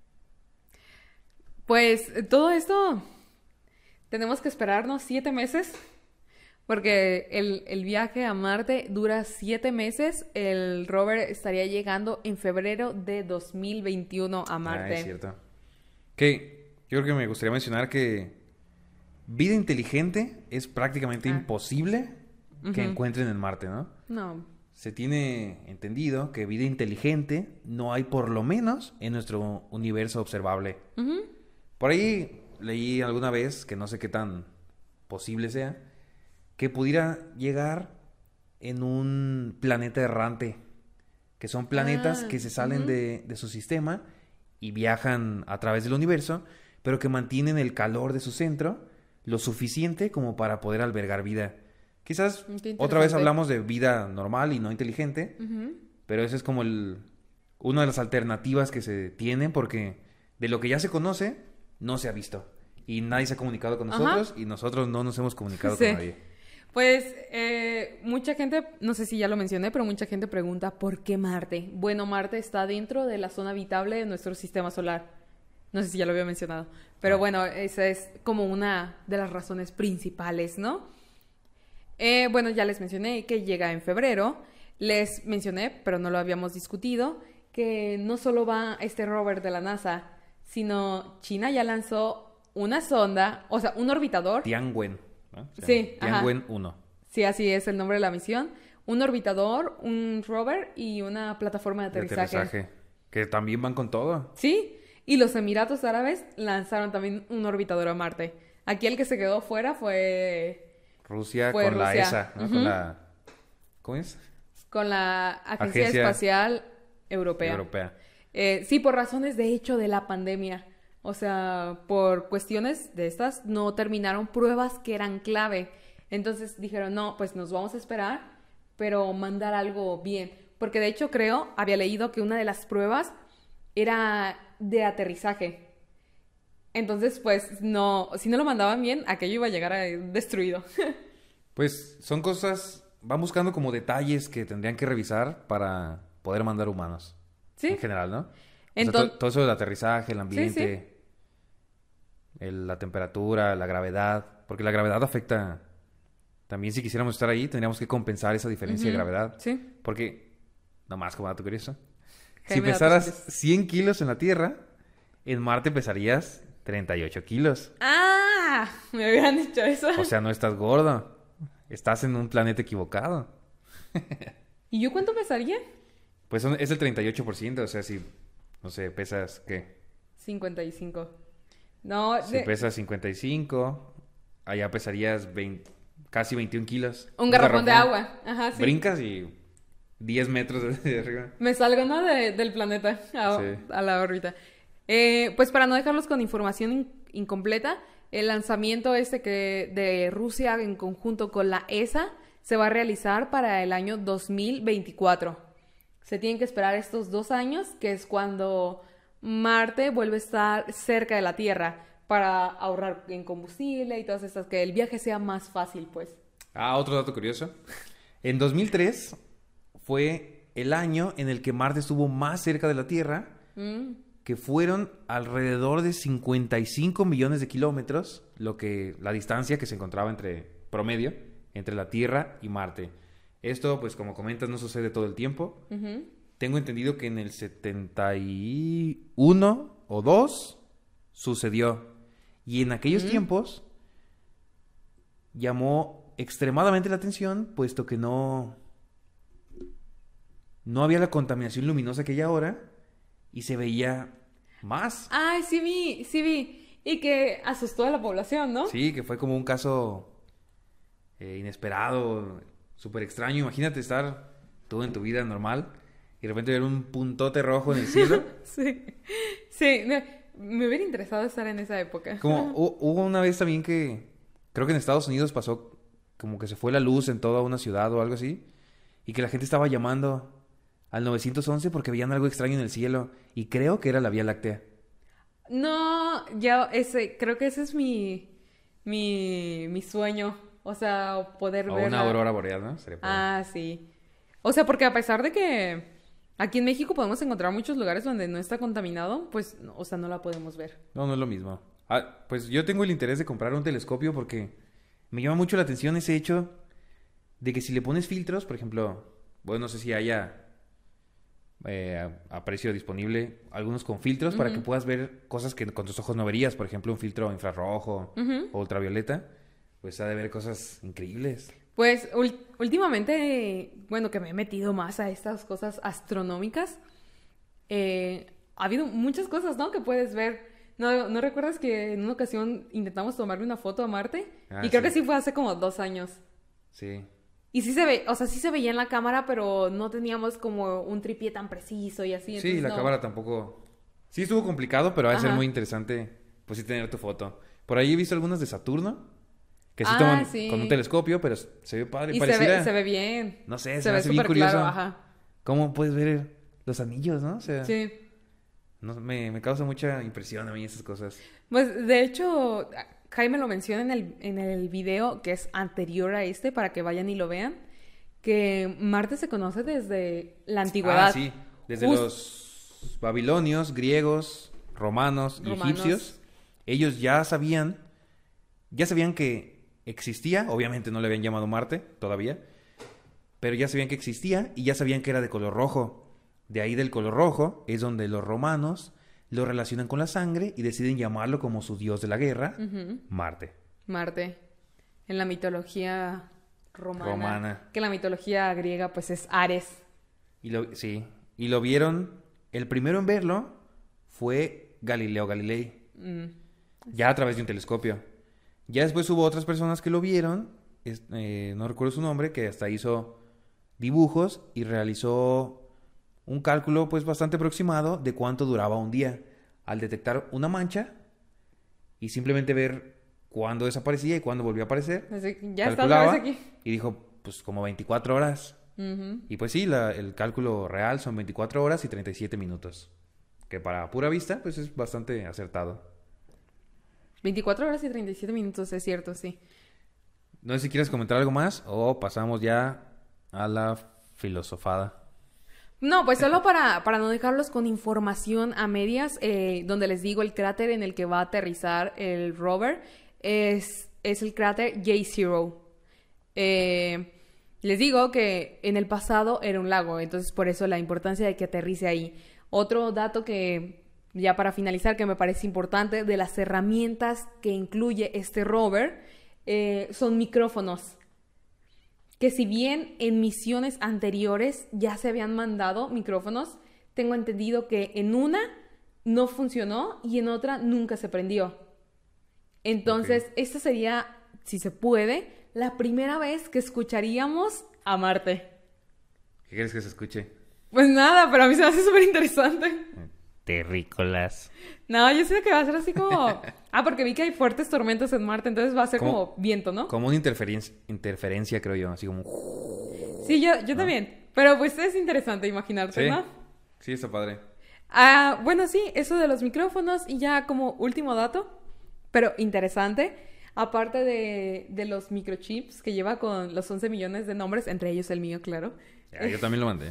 Pues todo esto tenemos que esperarnos 7 meses. Porque el viaje a Marte dura 7 meses. El rover estaría llegando en febrero de 2021 a Marte.
Es cierto. Que yo creo que me gustaría mencionar que vida inteligente es prácticamente imposible que encuentren en Marte, ¿no?
No.
Se tiene entendido que vida inteligente no hay por lo menos en nuestro universo observable.
Ujú.
Por ahí leí alguna vez, que no sé qué tan posible sea, que pudiera llegar en un planeta errante, que son planetas que se salen de su sistema y viajan a través del universo, pero que mantienen el calor de su centro lo suficiente como para poder albergar vida. Quizás
Qué
otra vez
interesante.
hablamos de vida normal y no inteligente,
Ujú.
pero esa es como una de las alternativas que se tienen, porque de lo que ya se conoce, no se ha visto. Y nadie se ha comunicado con
Ajá.
nosotros y nosotros no nos hemos comunicado
Sí.
con nadie.
Pues mucha gente, no sé si ya lo mencioné, pero mucha gente pregunta ¿por qué Marte? Bueno, Marte está dentro de la zona habitable de nuestro sistema solar. No sé si ya lo había mencionado. Pero bueno, esa es como una de las razones principales, ¿no? Bueno, ya les mencioné que llega en febrero. Les mencioné, pero no lo habíamos discutido, que no solo va este rover de la NASA, sino China ya lanzó una sonda, o sea, un orbitador.
Tianwen, ¿no? O sea,
Sí, ajá.
Tianwen 1.
Sí, así es el nombre de la misión. Un orbitador, un rover y una plataforma de
De
aterrizaje.
aterrizaje. Que también van con todo.
Sí, y los Emiratos Árabes lanzaron también un orbitador a Marte. Aquí el que se quedó fuera fue
Rusia
Fue
con la
Rusia.
ESA, ¿no?
Ujú.
Con la... ¿Cómo es?
con la Agencia
Agencia
Espacial Europea.
Europea.
Sí, por razones de hecho de la pandemia. O sea, por cuestiones de estas no terminaron pruebas que eran clave. Entonces dijeron, no, pues nos vamos a esperar, pero mandar algo bien. Porque de hecho había leído que una de las pruebas era de aterrizaje. Entonces, pues, no, si no lo mandaban bien, aquello iba a llegar destruido.
Pues son cosas... Van buscando como detalles que tendrían que revisar para poder mandar humanos.
Sí.
En general, ¿no? O sea,
Entonces,
todo eso del aterrizaje, el ambiente, la temperatura, la gravedad. Porque la gravedad afecta... También si quisiéramos estar ahí, tendríamos que compensar esa diferencia de gravedad.
sí.
Porque, nomás como dato curioso, si
Jaime, datos
pesaras
curiosos.
100 kilos en la Tierra, en Marte pesarías 38 kilos.
¡Ah! Me hubieran dicho eso.
O sea, no estás gordo. Estás en un planeta equivocado.
¿Y yo cuánto pesaría?
Pues es el 38%. O sea, si, no sé, pesas, ¿qué?
55. No,
Si pesas 55, allá pesarías casi 21 kilos.
un garrafón de agua. Ajá, sí.
Brincas y 10 metros de arriba.
Me salgo, ¿no? Del planeta
Sí.
a la órbita. Pues para no dejarlos con información incompleta, el lanzamiento de Rusia en conjunto con la ESA se va a realizar para el año 2024. Se tienen que esperar estos 2 años, que es cuando Marte vuelve a estar cerca de la Tierra, para ahorrar en combustible y todas estas, que el viaje sea más fácil, pues.
Otro dato curioso. En 2003 fue el año en el que Marte estuvo más cerca de la Tierra, que fueron alrededor de 55 millones de kilómetros, la distancia que se encontraba promedio entre la Tierra y Marte. Esto, pues como comentas, no sucede todo el tiempo. Tengo entendido que en el 71 o 2 sucedió. Y en aquellos tiempos llamó extremadamente la atención, puesto que no había la contaminación luminosa que hay ahora y se veía más.
Ay, sí vi. Y que asustó a la población, ¿no?
Sí, que fue como un caso inesperado, súper extraño. Imagínate estar tú en tu vida normal y de repente ver un puntote rojo en el cielo.
Sí, me hubiera interesado estar en esa época.
Como hubo una vez también que creo que en Estados Unidos pasó como que se fue la luz en toda una ciudad o algo así, y que la gente estaba llamando al 911 porque veían algo extraño en el cielo, y creo que era la Vía Láctea.
No, creo que ese es mi sueño. O sea, poder ver
una aurora boreal, ¿no?
Sí. O sea, porque a pesar de que aquí en México podemos encontrar muchos lugares donde no está contaminado, pues, o sea, no la podemos ver.
No es lo mismo. Pues yo tengo el interés de comprar un telescopio porque me llama mucho la atención ese hecho de que si le pones filtros, por ejemplo, bueno, no sé si haya a precio disponible algunos con filtros para que puedas ver cosas que con tus ojos no verías, por ejemplo, un filtro infrarrojo o ultravioleta, pues ha de ver cosas increíbles.
Pues últimamente, bueno, que me he metido más a estas cosas astronómicas, ha habido muchas cosas, ¿no? Que puedes ver. ¿No recuerdas que en una ocasión intentamos tomarle una foto a Marte? Y creo que sí fue hace como 2 años.
Sí.
Y sí se veía en la cámara, pero no teníamos como un tripié tan preciso y así.
Sí, la cámara tampoco. Sí estuvo complicado, pero ha de ser muy interesante, pues sí, tener tu foto. Por ahí he visto algunas de Saturno, que sí toman con un telescopio, pero se ve padre.
Y se ve bien.
No sé, se me hace bien curioso. Claro, ¿cómo puedes ver los anillos, no? O sea,
sí.
No, me causa mucha impresión a mí esas cosas.
Pues, de hecho, Jaime lo menciona en el video que es anterior a para que vayan y lo vean, que Marte se conoce desde la antigüedad.
Sí. Desde los babilonios, griegos, romanos y egipcios. Ellos ya sabían que existía, obviamente no le habían llamado Marte todavía, pero ya sabían que existía y ya sabían que era de color rojo. De ahí del color rojo es donde los romanos lo relacionan con la sangre y deciden llamarlo como su dios de la guerra, Marte.
Marte. En la mitología romana. Que la mitología griega pues es Ares.
Y lo vieron, el primero en verlo fue Galileo Galilei. Ya a través de un telescopio. Ya después hubo otras personas que lo vieron, no recuerdo su nombre, que hasta hizo dibujos y realizó un cálculo pues bastante aproximado de cuánto duraba un día al detectar una mancha y simplemente ver cuándo desaparecía y cuándo volvió a aparecer.
Así, ya está otra vez aquí.
Y dijo, pues como 24 horas. Y pues sí, el cálculo real son 24 horas y 37 minutos. Que para pura vista, pues es bastante acertado.
24 horas y 37 minutos, es cierto, sí.
No sé si quieres comentar algo más o pasamos ya a la filosofada.
No, pues solo para no dejarlos con información a medias, donde les digo el cráter en el que va a aterrizar el rover es el cráter J0. Les digo que en el pasado era un lago, entonces por eso la importancia de que aterrice ahí. Otro dato que, ya para finalizar, que me parece importante, de las herramientas que incluye este rover, son micrófonos. Que si bien en misiones anteriores ya se habían mandado micrófonos, tengo entendido que en una no funcionó y en otra nunca se prendió. Entonces, esta sería, si se puede, la primera vez que escucharíamos a Marte.
¿Qué quieres que se escuche?
Pues nada, pero a mí se me hace súper interesante.
Terrícolas.
No, yo sé que va a ser así como... porque vi que hay fuertes tormentas en Marte, entonces va a ser como viento, ¿no?
Como una interferencia, creo yo, así como...
Sí, yo también. Pero pues es interesante imaginarte,
Sí,
¿no?
sí, está padre.
Bueno, sí, eso de los micrófonos y ya como último dato, pero interesante, aparte de los microchips que lleva con los 11 millones de nombres, entre ellos el mío, claro.
Ya, yo también lo mandé.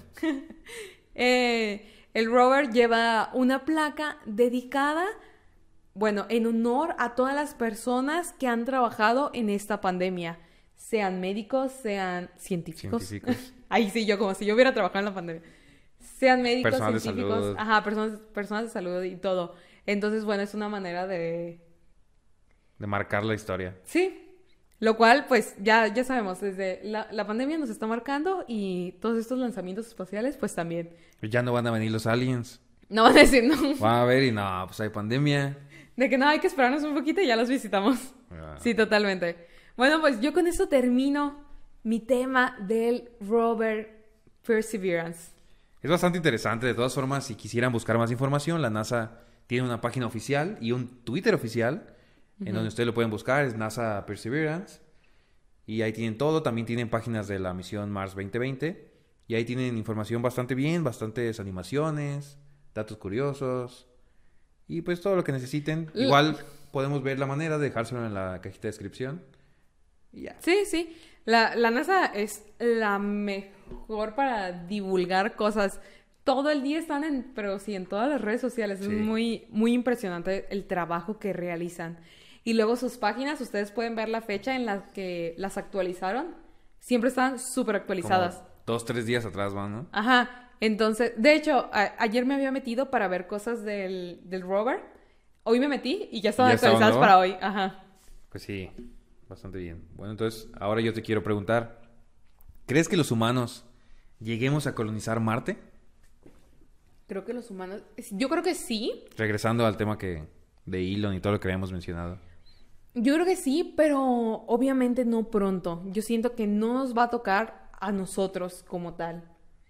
El rover lleva una placa dedicada, bueno, en honor a todas las personas que han trabajado en esta pandemia, sean médicos, sean científicos. Ahí sí, yo como si yo hubiera trabajado en la pandemia. Sean médicos,
Personal
científicos,
de salud.
ajá, personas de salud y todo. Entonces, bueno, es una manera de
marcar la historia.
Sí, lo cual, pues, ya sabemos, desde la pandemia nos está marcando y todos estos lanzamientos espaciales, pues, también.
Ya no van a venir los aliens.
No van a decir, no.
Van a ver y no, pues hay pandemia.
De que no, hay que esperarnos un poquito y ya los visitamos. Sí, totalmente. Bueno, pues, yo con eso termino mi tema del rover Perseverance.
Es bastante interesante. De todas formas, si quisieran buscar más información, la NASA tiene una página oficial y un Twitter oficial en donde ustedes lo pueden buscar. Es NASA Perseverance. Y ahí tienen todo. También tienen páginas de la misión Mars 2020. Y ahí tienen información bastante bien, bastantes animaciones, datos curiosos. Y pues todo lo que necesiten. Igual podemos ver la manera de dejárselo en la cajita de descripción. Y ya.
Sí, sí. La NASA es la mejor para divulgar cosas. Todo el día están en todas las redes sociales. Sí. Es muy, muy impresionante el trabajo que realizan. Y luego sus páginas, ustedes pueden ver la fecha en la que las actualizaron. Siempre están súper actualizadas.
Como 2-3 días atrás van, ¿no?
Ajá. Entonces, de hecho, ayer me había metido para ver cosas del rover. Hoy me metí y ya estaban actualizadas para hoy. Ajá.
Pues sí. Bastante bien. Bueno, entonces, ahora yo te quiero preguntar, ¿crees que los humanos lleguemos a colonizar Marte?
Creo que los humanos... Yo creo que sí.
Regresando al tema de Elon y todo lo que habíamos mencionado.
Yo creo que sí, pero obviamente no pronto. Yo siento que no nos va a tocar a nosotros como tal.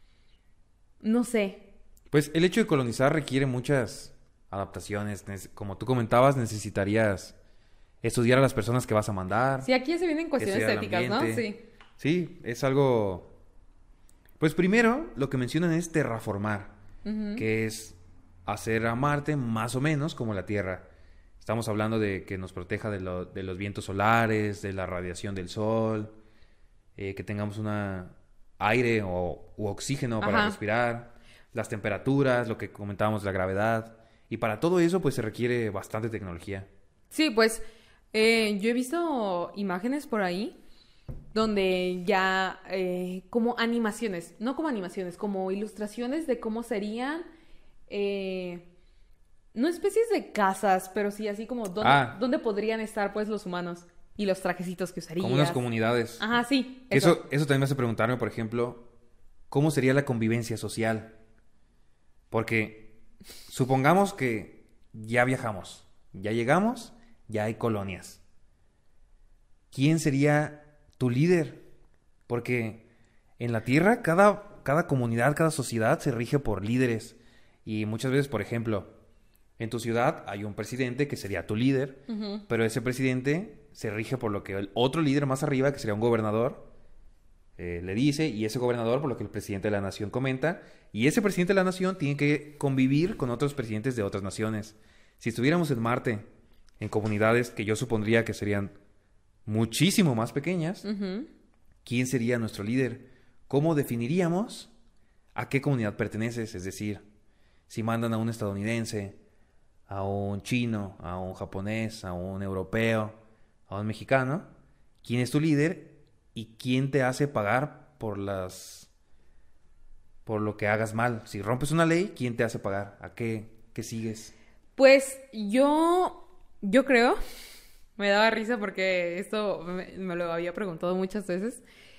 No sé.
Pues el hecho de colonizar requiere muchas adaptaciones. Como tú comentabas, necesitarías estudiar a las personas que vas a mandar.
Sí, aquí se vienen cuestiones éticas, ¿no? Sí.
Sí, es algo... Pues primero, lo que mencionan es terraformar, que es hacer a Marte más o menos como la Tierra. Estamos hablando de que nos proteja de los vientos solares, de la radiación del sol, que tengamos aire u oxígeno para respirar, las temperaturas, lo que comentábamos, la gravedad. Y para todo eso, pues se requiere bastante tecnología.
Sí, pues... yo he visto imágenes por ahí donde ya como animaciones, no como animaciones, como ilustraciones de cómo serían, no especies de casas, pero sí así como dónde podrían estar pues los humanos y los trajecitos que usarían.
Como unas comunidades.
Ajá, sí.
Eso también me hace preguntarme, por ejemplo, ¿cómo sería la convivencia social? Porque supongamos que ya viajamos, ya llegamos... Ya hay colonias. ¿Quién sería tu líder? Porque en la Tierra cada comunidad, cada sociedad se rige por líderes. Y muchas veces, por ejemplo, en tu ciudad hay un presidente que sería tu líder, pero ese presidente se rige por lo que el otro líder más arriba, que sería un gobernador, le dice, y ese gobernador por lo que el presidente de la nación comenta, y ese presidente de la nación tiene que convivir con otros presidentes de otras naciones. Si estuviéramos en Marte, en comunidades que yo supondría que serían muchísimo más pequeñas, ¿quién sería nuestro líder? ¿Cómo definiríamos a qué comunidad perteneces? Es decir, si mandan a un estadounidense, a un chino, a un japonés, a un europeo, a un mexicano, ¿quién es tu líder y quién te hace pagar por lo que hagas mal? Si rompes una ley, ¿quién te hace pagar? ¿A qué sigues?
Pues yo creo, me daba risa porque esto me lo había preguntado muchas veces.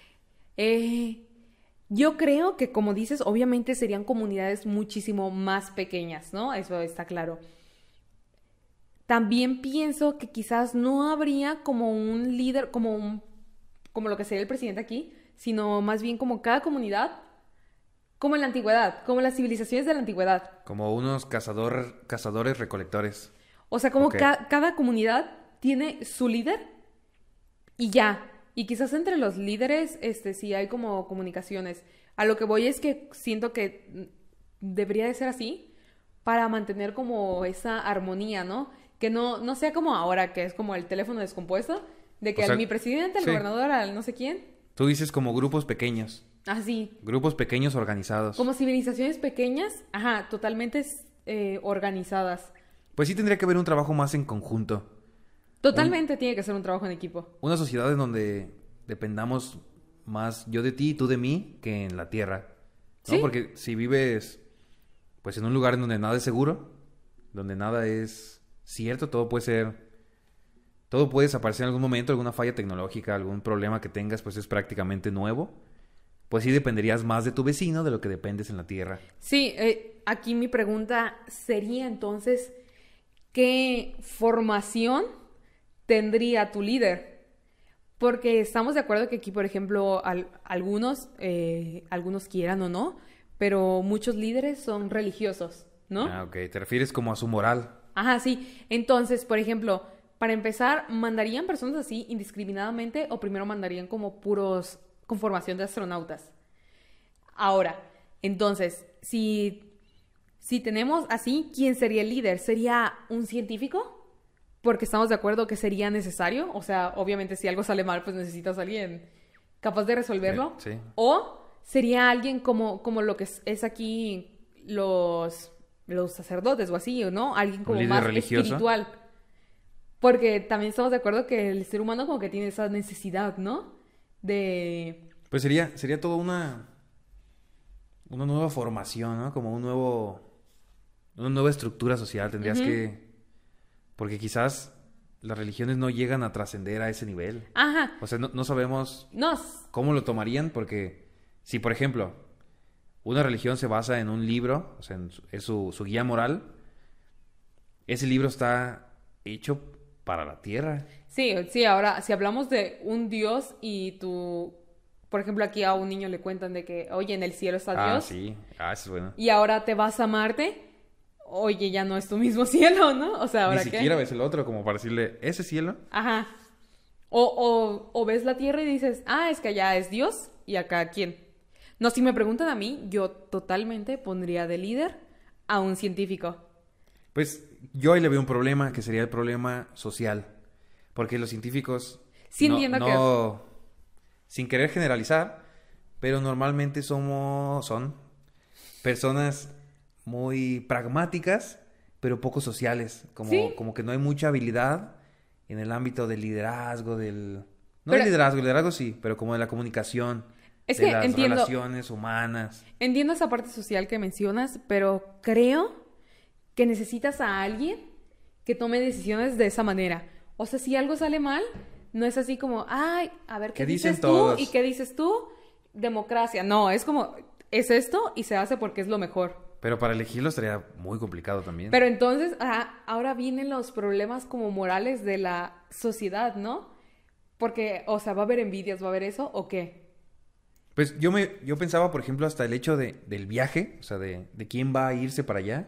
Yo creo que, como dices, obviamente serían comunidades muchísimo más pequeñas, ¿no? Eso está claro. También pienso que quizás no habría como un líder, como lo que sería el presidente aquí, sino más bien como cada comunidad Como en la antigüedad, como las civilizaciones de la antigüedad.
Como unos cazadores recolectores.
O sea, como
Ok.
cada comunidad tiene su líder y ya. Y quizás entre los líderes, sí hay como comunicaciones. A lo que voy es que siento que debería de ser así para mantener como esa armonía, ¿no? Que no sea como ahora, que es como el teléfono descompuesto, de que
O sea,
mi presidente, el
sí.
gobernador, al no sé quién,
Tú dices como grupos pequeños.
así.
Grupos pequeños organizados.
Como civilizaciones pequeñas, ajá, totalmente organizadas.
Pues sí tendría que haber un trabajo más en conjunto.
Totalmente tiene que ser un trabajo en equipo.
Una sociedad en donde dependamos más yo de ti y tú de mí que en la tierra, ¿no?
Sí.
Porque si vives pues en un lugar en donde nada es seguro, donde nada es cierto, todo puede desaparecer en algún momento, alguna falla tecnológica, algún problema que tengas, pues es prácticamente nuevo. Pues sí dependerías más de tu vecino de lo que dependes en la tierra.
Sí, aquí mi pregunta sería entonces, ¿qué formación tendría tu líder? Porque estamos de acuerdo que aquí, por ejemplo, algunos quieran o no, pero muchos líderes son religiosos, ¿no?
Ah, ok. Te refieres como a su moral.
Ajá, sí. Entonces, por ejemplo, para empezar, ¿mandarían personas así indiscriminadamente o primero mandarían como puros con formación de astronautas? Ahora, entonces, si tenemos así, ¿quién sería el líder? ¿Sería un científico? Porque estamos de acuerdo que sería necesario. O sea, obviamente si algo sale mal, pues necesitas a alguien capaz de resolverlo.
Sí.
O sería alguien como lo que es aquí los sacerdotes o así, ¿no? Alguien como
líder
más
religioso.
espiritual. Porque también estamos de acuerdo que el ser humano como que tiene esa necesidad, ¿no? De...
Pues sería toda una nueva formación, ¿no? Como una nueva estructura social. Tendrías
Ujú.
que... Porque quizás las religiones no llegan a trascender a ese nivel.
Ajá.
O sea, no sabemos
No,
cómo lo tomarían porque si, por ejemplo, una religión se basa en un libro, o sea, es su guía moral, ese libro está hecho para la tierra.
sí, ahora, si hablamos de un Dios y tú, por ejemplo, aquí a un niño le cuentan de que, oye, en el cielo está
Ah,
Dios,
sí. Ah, eso es bueno.
y ahora te vas a Marte, oye, ya no es tu mismo cielo, ¿no? O sea,
Ni
¿ahora qué?
siquiera ves el otro como para decirle, ese cielo.
Ajá. O ves la Tierra y dices, ah, es que allá es Dios, y acá, ¿quién? No, si me preguntan a mí, yo totalmente pondría de líder a un científico.
Pues yo ahí le veo un problema, que sería el problema social. Porque los científicos...
Sí entiendo que...
Sin querer generalizar, pero normalmente son personas muy pragmáticas, pero poco sociales.
Sí.
Como que no hay mucha habilidad en el ámbito del liderazgo, No
Pero-
del liderazgo, el liderazgo sí, pero como de la comunicación,
Es
de
que
las
entiendo-
relaciones humanas.
Entiendo esa parte social que mencionas, pero creo que necesitas a alguien que tome decisiones de esa manera. O sea, si algo sale mal, no es así como, ay, a ver, ¿qué
¿Qué dicen
dices tú?
todos?
¿Y qué dices tú? Democracia. No, es como, es esto y se hace porque es lo mejor.
Pero para elegirlo estaría muy complicado también.
Pero entonces, ahora vienen los problemas como morales de la sociedad, ¿no? Porque, o sea, ¿va a haber envidias, va a haber eso o qué?
Pues yo pensaba, por ejemplo, hasta el hecho del viaje, o sea, de quién va a irse para allá.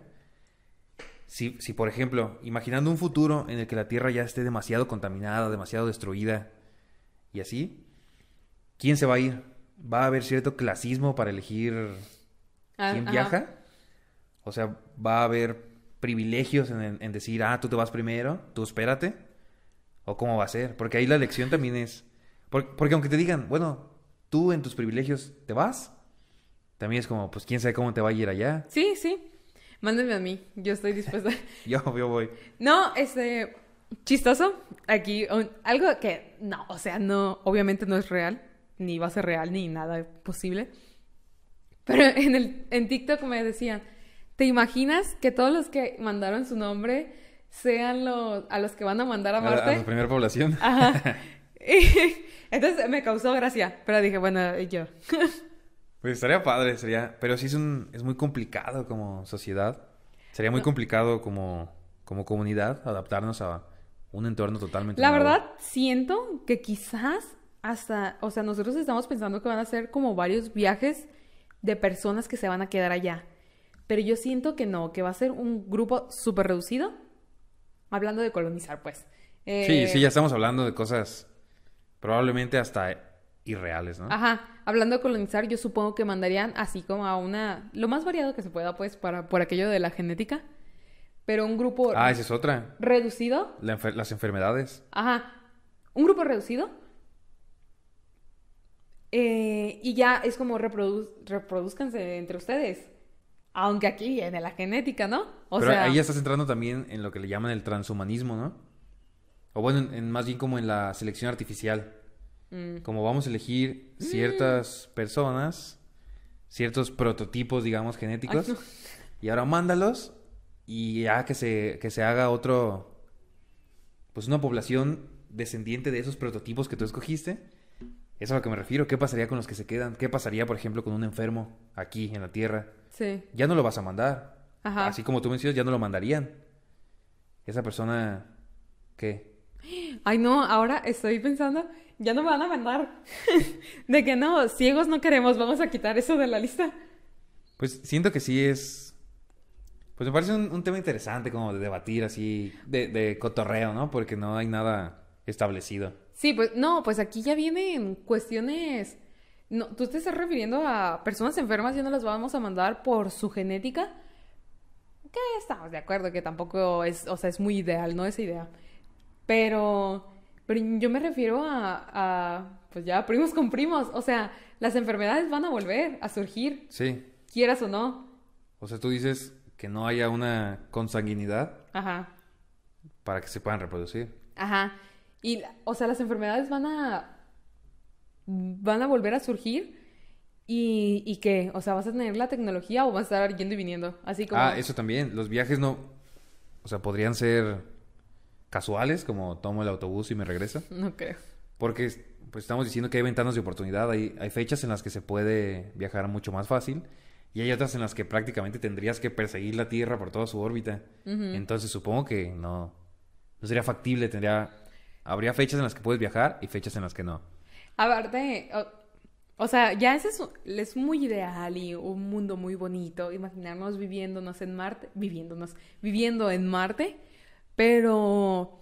Si, por ejemplo, imaginando un futuro en el que la Tierra ya esté demasiado contaminada, demasiado destruida y así, ¿quién se va a ir? ¿Va a haber cierto clasismo para elegir quién
Ajá.
viaja? O sea, ¿va a haber privilegios en decir, tú te vas primero, tú espérate? ¿O cómo va a ser? Porque ahí la elección también es... Porque aunque te digan, bueno, tú en tus privilegios te vas, también es como, pues quién sabe cómo te va a ir allá.
Sí, sí. Mándenme a mí, yo estoy dispuesta.
Yo voy.
No, chistoso. Aquí, algo que, no, o sea, no, obviamente no es real, ni va a ser real, ni nada posible. Pero en TikTok me decían, ¿te imaginas que todos los que mandaron su nombre sean a los que van a mandar a
A
Marte?
la primera población.
Ajá. Entonces me causó gracia, pero dije, bueno, yo.
Pues estaría padre, pero sí es muy complicado como sociedad. Sería muy complicado como comunidad adaptarnos a un entorno totalmente
La
nuevo.
verdad, siento que quizás hasta, o sea, nosotros estamos pensando que van a ser como varios viajes de personas que se van a quedar allá. Pero yo siento que no, que va a ser un grupo súper reducido. Hablando de colonizar, pues.
Sí, ya estamos hablando de cosas probablemente hasta irreales, ¿no?
Ajá, hablando de colonizar, yo supongo que mandarían así como a una... Lo más variado que se pueda, pues, por aquello de la genética. Pero un grupo...
Ah, esa es otra.
¿Reducido?
Las enfermedades.
Ajá. Un grupo reducido. Y ya es como reproduzcanse entre ustedes. Aunque aquí viene la genética, ¿no?
Pero ahí ya estás entrando también en lo que le llaman el transhumanismo, ¿no? O bueno, más bien como en la selección artificial. Como vamos a elegir ciertas personas, ciertos prototipos, digamos, genéticos.
Ay, no.
Y ahora mándalos y ya que se haga otro... Pues una población descendiente de esos prototipos que tú escogiste. Eso es a lo que me refiero. ¿Qué pasaría con los que se quedan? ¿Qué pasaría, por ejemplo, con un enfermo aquí en la Tierra?
Sí.
Ya no lo vas a mandar.
Ajá.
Así como tú mencionas, ya no lo mandarían. Esa persona, ¿qué?
Ay, no, ahora estoy pensando, ya no me van a mandar. De que no, ciegos no queremos, vamos a quitar eso de la lista.
Pues siento que sí es... Pues me parece un tema interesante como de debatir así, de cotorreo, ¿no? Porque no hay nada establecido.
Sí, pues no, pues aquí ya vienen cuestiones. No, tú te estás refiriendo a personas enfermas, ya no las vamos a mandar por su genética. Que estamos de acuerdo que tampoco es, o sea, es muy ideal, ¿no? Esa idea. Pero yo me refiero pues ya, primos con primos. O sea, las enfermedades van a volver a surgir,
Sí.
quieras o no.
O sea, tú dices que no haya una consanguinidad
Ajá,
para que se puedan reproducir.
ajá. Y, o sea, las enfermedades van a volver a surgir. ¿Y qué? O sea, ¿vas a tener la tecnología o vas a estar yendo y viniendo? Así como...
Ah, eso también. Los viajes no... O sea, podrían ser casuales, como tomo el autobús y me regreso.
No creo.
Porque pues estamos diciendo que hay ventanas de oportunidad. Hay fechas en las que se puede viajar mucho más fácil. Y hay otras en las que prácticamente tendrías que perseguir la Tierra por toda su órbita. Entonces supongo que no sería factible. Habría fechas en las que puedes viajar y fechas en las que no.
Aparte, o sea, ya ese es muy ideal y un mundo muy bonito. Imaginarnos viviendo en Marte. Pero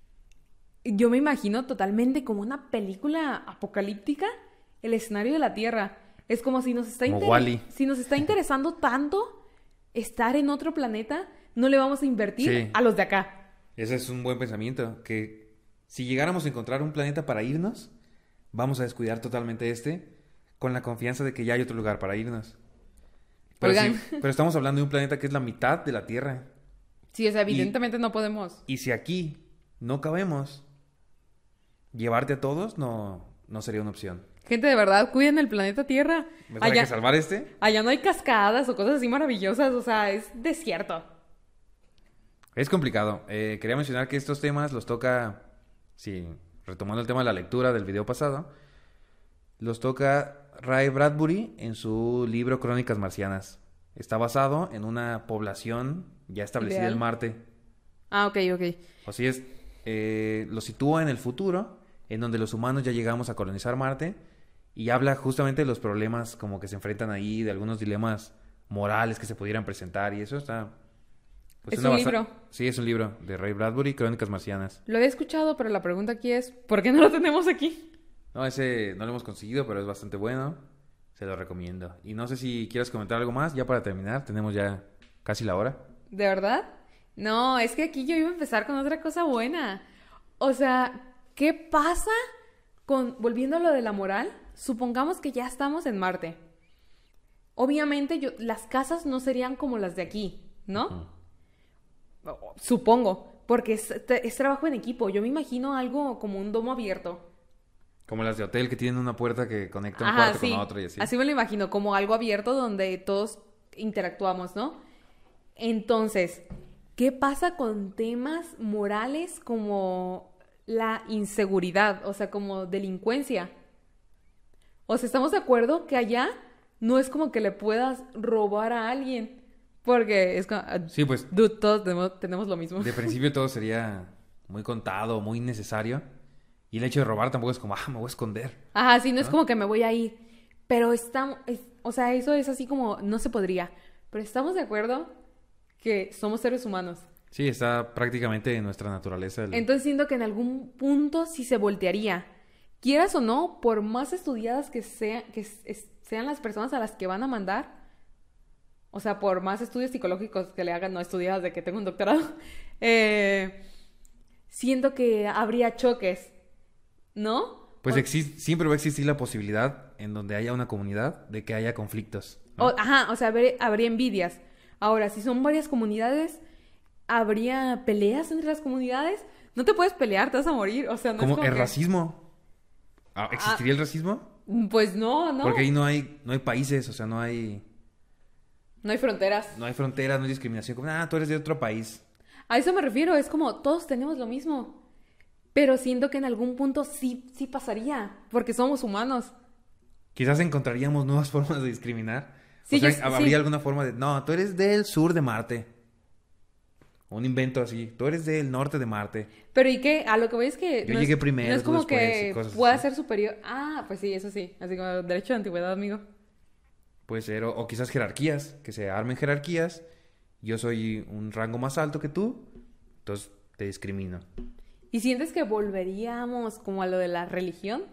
yo me imagino totalmente como una película apocalíptica el escenario de la Tierra. Es como si nos está,
Como Wall-E.
si nos está interesando tanto estar en otro planeta, no le vamos a invertir
Sí.
a los de acá.
Ese es un buen pensamiento. Que si llegáramos a encontrar un planeta para irnos, vamos a descuidar totalmente con la confianza de que ya hay otro lugar para irnos. Pero,
Oigan.
pero estamos hablando de un planeta que es la mitad de la Tierra.
Sí, o sea, evidentemente no podemos.
Y si aquí no cabemos, llevarte a todos no sería una opción.
Gente, de verdad, cuiden el planeta Tierra.
¿Mejor hay que salvar este?
Allá no hay cascadas o cosas así maravillosas, o sea, es desierto.
Es complicado. Quería mencionar que estos temas los toca, sí, retomando el tema de la lectura del video pasado, los toca Ray Bradbury en su libro Crónicas Marcianas. Está basado en una población ya establecida
¿Ideal?
en Marte.
Ah, ok.
Así es, lo sitúa en el futuro, en donde los humanos ya llegamos a colonizar Marte, y habla justamente de los problemas como que se enfrentan ahí, de algunos dilemas morales que se pudieran presentar, y eso está... pues,
Es un libro.
Sí, es un libro de Ray Bradbury, Crónicas Marcianas.
Lo había escuchado, pero la pregunta aquí es, ¿por qué no lo tenemos aquí?
No, ese no lo hemos conseguido, pero es bastante bueno. Se lo recomiendo. Y no sé si quieres comentar algo más, ya para terminar. Tenemos ya casi la hora.
¿De verdad? No, es que aquí yo iba a empezar con otra cosa buena. O sea, ¿qué pasa volviendo a lo de la moral? Supongamos que ya estamos en Marte. Obviamente las casas no serían como las de aquí, ¿no? Supongo, porque es trabajo en equipo. Yo me imagino algo como un domo abierto.
Como las de hotel que tienen una puerta que conecta un
Ajá,
cuarto
sí.
con otro y así.
Así me lo imagino, como algo abierto donde todos interactuamos, ¿no? Entonces, ¿qué pasa con temas morales como la inseguridad? O sea, como delincuencia. O sea, ¿estamos de acuerdo que allá no es como que le puedas robar a alguien? Porque es como...
Sí, pues
Dude, todos tenemos lo mismo.
de principio todo sería muy contado, muy necesario. Y el hecho de robar tampoco es como, me voy a esconder.
Ajá, sí, no es como que me voy a ir. Pero o sea, eso es así como, no se podría. Pero estamos de acuerdo que somos seres humanos.
Sí, está prácticamente en nuestra naturaleza.
Entonces siento que en algún punto sí se voltearía. Quieras o no, por más estudiadas que sean las personas a las que van a mandar, o sea, por más estudios psicológicos que le hagan, no estudiadas de que tengo un doctorado, siento que habría choques, ¿no?
Pues siempre va a existir la posibilidad en donde haya una comunidad de que haya conflictos, ¿no?
O sea, habría envidias. Ahora, si son varias comunidades, ¿habría peleas entre las comunidades? No te puedes pelear, te vas a morir. O sea, no
¿Como
es como
el
que...
racismo? ¿Existiría el racismo?
Pues no.
Porque ahí no hay países, o sea, no hay
fronteras.
no hay fronteras, no hay discriminación. Como, tú eres de otro país.
A eso me refiero, es como todos tenemos lo mismo. Pero siento que en algún punto sí pasaría, porque somos humanos.
Quizás encontraríamos nuevas formas de discriminar.
Sí,
o sea, habría alguna forma de... No, tú eres del sur de Marte. Un invento así. Tú eres del norte de Marte.
Pero ¿y qué? A lo que voy es que...
Yo llegué primero,
no es como
tú después,
que
y cosas
pueda
así.
ser superior. Ah, pues sí, eso sí. Así como derecho de antigüedad, amigo.
Puede ser. O quizás jerarquías. Que se armen jerarquías. Yo soy un rango más alto que tú. Entonces te discrimino.
¿Y sientes que volveríamos como a lo de la religión?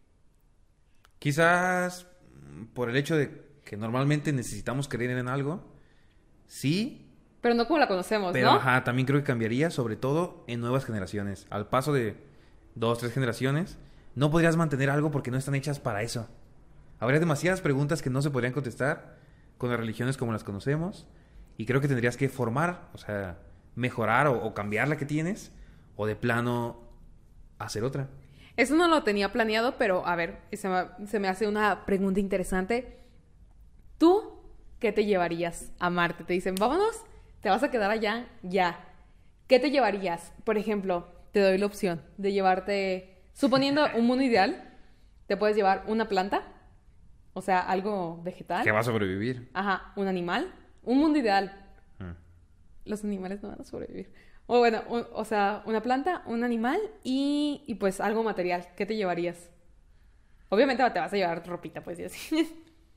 Quizás por el hecho de que normalmente necesitamos creer en algo. Sí.
Pero no como la conocemos,
Pero
¿no?
ajá, también creo que cambiaría, sobre todo en nuevas generaciones. Al paso de 2, 3 generaciones, no podrías mantener algo porque no están hechas para eso. Habría demasiadas preguntas que no se podrían contestar con las religiones como las conocemos. Y creo que tendrías que formar, o sea, mejorar o cambiar la que tienes. O de plano hacer otra.
Eso no lo tenía planeado, pero a ver, se me hace una pregunta interesante. ¿Tú qué te llevarías a Marte? Te dicen, vámonos, te vas a quedar allá, ya. ¿Qué te llevarías? Por ejemplo, te doy la opción de llevarte, suponiendo un mundo ideal, te puedes llevar una planta, o sea, algo vegetal.
Que va a sobrevivir.
Ajá, un animal, un mundo ideal. Los animales no van a sobrevivir. O bueno, o sea, una planta, un animal y pues algo material. ¿Qué te llevarías? Obviamente te vas a llevar ropita, pues, y así.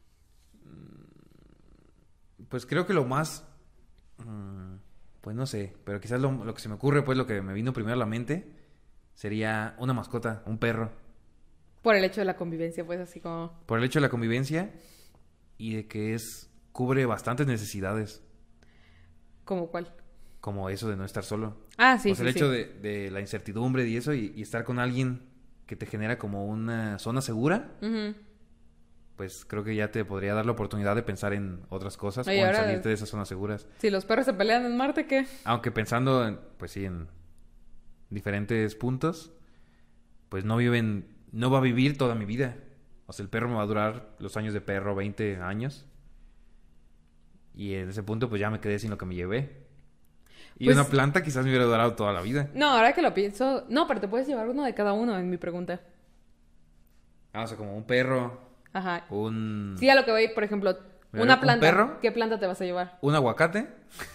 Pues creo que lo más... pues no sé, pero quizás lo que se me ocurre, pues lo que me vino primero a la mente, sería una mascota, un perro.
Por el hecho de la convivencia, pues, así como...
Por el hecho de la convivencia y de que cubre bastantes necesidades.
¿Cómo cuál?
Como eso de no estar solo.
Ah, sí,
O sea,
sí,
el hecho
sí.
de la incertidumbre y eso, y estar con alguien que te genera como una zona segura,
Ujú.
pues creo que ya te podría dar la oportunidad de pensar en otras cosas
Oye,
o en
ahora-
salirte de esas zonas seguras.
Si los perros se pelean en Marte, ¿qué?
Aunque pensando, pues sí, en diferentes puntos, pues no va a vivir toda mi vida. O sea, el perro me va a durar los años de perro, 20 años. Y en ese punto, pues ya me quedé sin lo que me llevé. Y
Pues-
una planta quizás me hubiera durado toda la vida.
No, ahora que lo pienso... No, pero te puedes llevar uno de cada uno en mi pregunta.
O sea, como un perro,
Ajá.
un
Sí, a lo que voy, por ejemplo,
¿Un
una planta.
perro?
¿Qué planta te vas a llevar?
aguacate.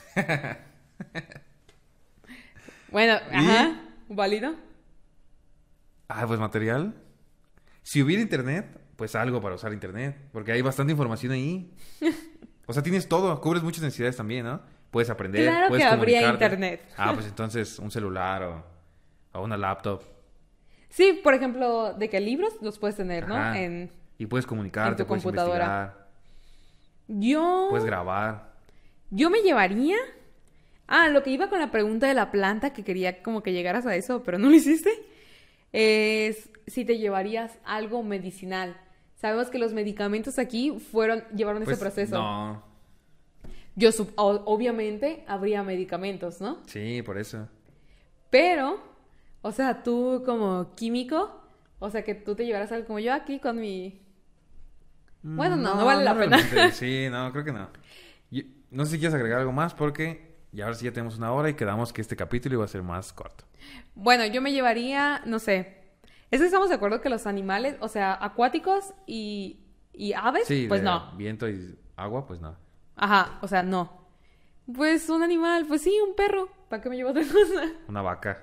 Bueno, ajá. ¿Válido?
Pues material. Si hubiera internet, pues algo para usar internet. Porque hay bastante información ahí. O sea, tienes todo. Cubres muchas necesidades también, ¿no? Puedes aprender,
Claro
puedes
que habría
comunicarte.
internet.
Pues entonces un celular o una laptop.
Sí, por ejemplo, de que libros los puedes tener, ¿no?
Ajá.
En
Y puedes comunicarte,
tu
puedes
computadora.
investigar, puedes
Yo
grabar.
me llevaría... lo que iba con la pregunta de la planta, que quería como que llegaras a eso, pero no lo hiciste, es si te llevarías algo medicinal. Sabemos que los medicamentos aquí llevaron
Pues,
ese proceso.
No.
Obviamente habría medicamentos, ¿no?
Sí, por eso.
Pero, o sea, tú como químico, o sea, que tú te llevaras algo como yo aquí con mi... Bueno, no vale la pena.
realmente. Sí, no, creo que no. No sé si quieres agregar algo más porque ahora sí ya tenemos una hora y quedamos que este capítulo iba a ser más corto.
Bueno, yo me llevaría, no sé, es que estamos de acuerdo que los animales, o sea, acuáticos y aves,
Sí,
pues
de
no.
viento y agua, pues no.
Ajá, o sea, no. Pues un animal, pues sí, un perro. ¿Para qué me llevo otra cosa?
Una vaca.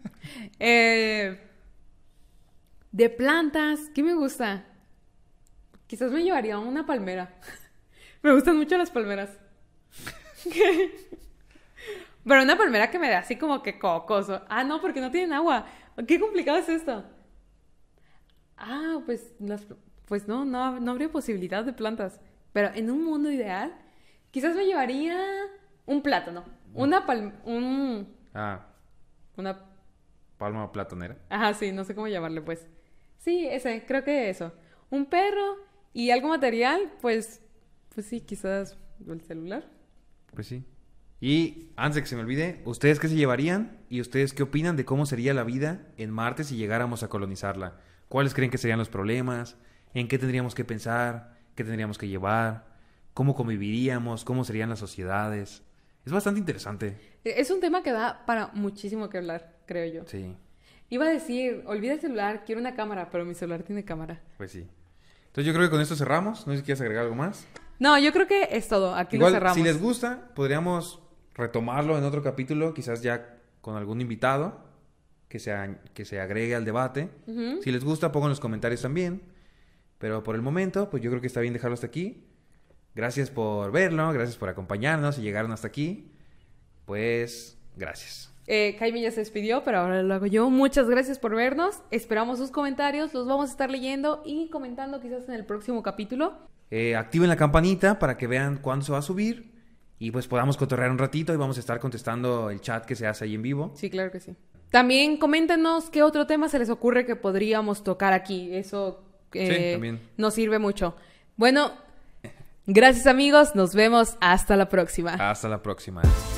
De plantas, ¿qué me gusta? Quizás me llevaría una palmera. Me gustan mucho las palmeras. Pero una palmera que me dé así como que cocos. Ah, no, porque no tienen agua. Qué complicado es esto. Ah, pues no habría posibilidad de plantas. Pero en un mundo ideal, quizás me llevaría un plátano. Una
palma platonera.
Ajá, sí, no sé cómo llamarle, pues. Sí, creo que eso. Un perro y algo material, pues sí, quizás el celular.
Pues sí. Y antes de que se me olvide, ¿ustedes qué se llevarían? ¿Y ustedes qué opinan de cómo sería la vida en Marte si llegáramos a colonizarla? ¿Cuáles creen que serían los problemas? ¿En qué tendríamos que pensar? ¿Qué tendríamos que llevar? ¿Cómo conviviríamos? ¿Cómo serían las sociedades? Es bastante interesante.
Es un tema que da para muchísimo que hablar, creo yo.
Sí.
Iba a decir, olvida el celular, quiero una cámara, pero mi celular tiene cámara.
Pues sí. Entonces yo creo que con esto cerramos. No sé si quieres agregar algo más.
No, yo creo que es todo. Aquí
Igual,
lo cerramos.
si les gusta, podríamos retomarlo en otro capítulo, quizás ya con algún invitado que se agregue al debate.
Uh-huh.
Si les gusta, pongan en los comentarios también. Pero por el momento, pues yo creo que está bien dejarlo hasta aquí. Gracias por verlo, gracias por acompañarnos y llegaron hasta aquí. Pues, gracias.
Jaime ya se despidió, pero ahora lo hago yo. Muchas gracias por vernos. Esperamos sus comentarios, los vamos a estar leyendo y comentando quizás en el próximo capítulo.
Activen la campanita para que vean cuándo se va a subir y pues podamos cotorrear un ratito y vamos a estar contestando el chat que se hace ahí en vivo.
Sí, claro que sí. También coméntenos qué otro tema se les ocurre que podríamos tocar aquí. Eso
también
nos sirve mucho. Bueno, gracias amigos, nos vemos hasta la próxima.
Hasta la próxima.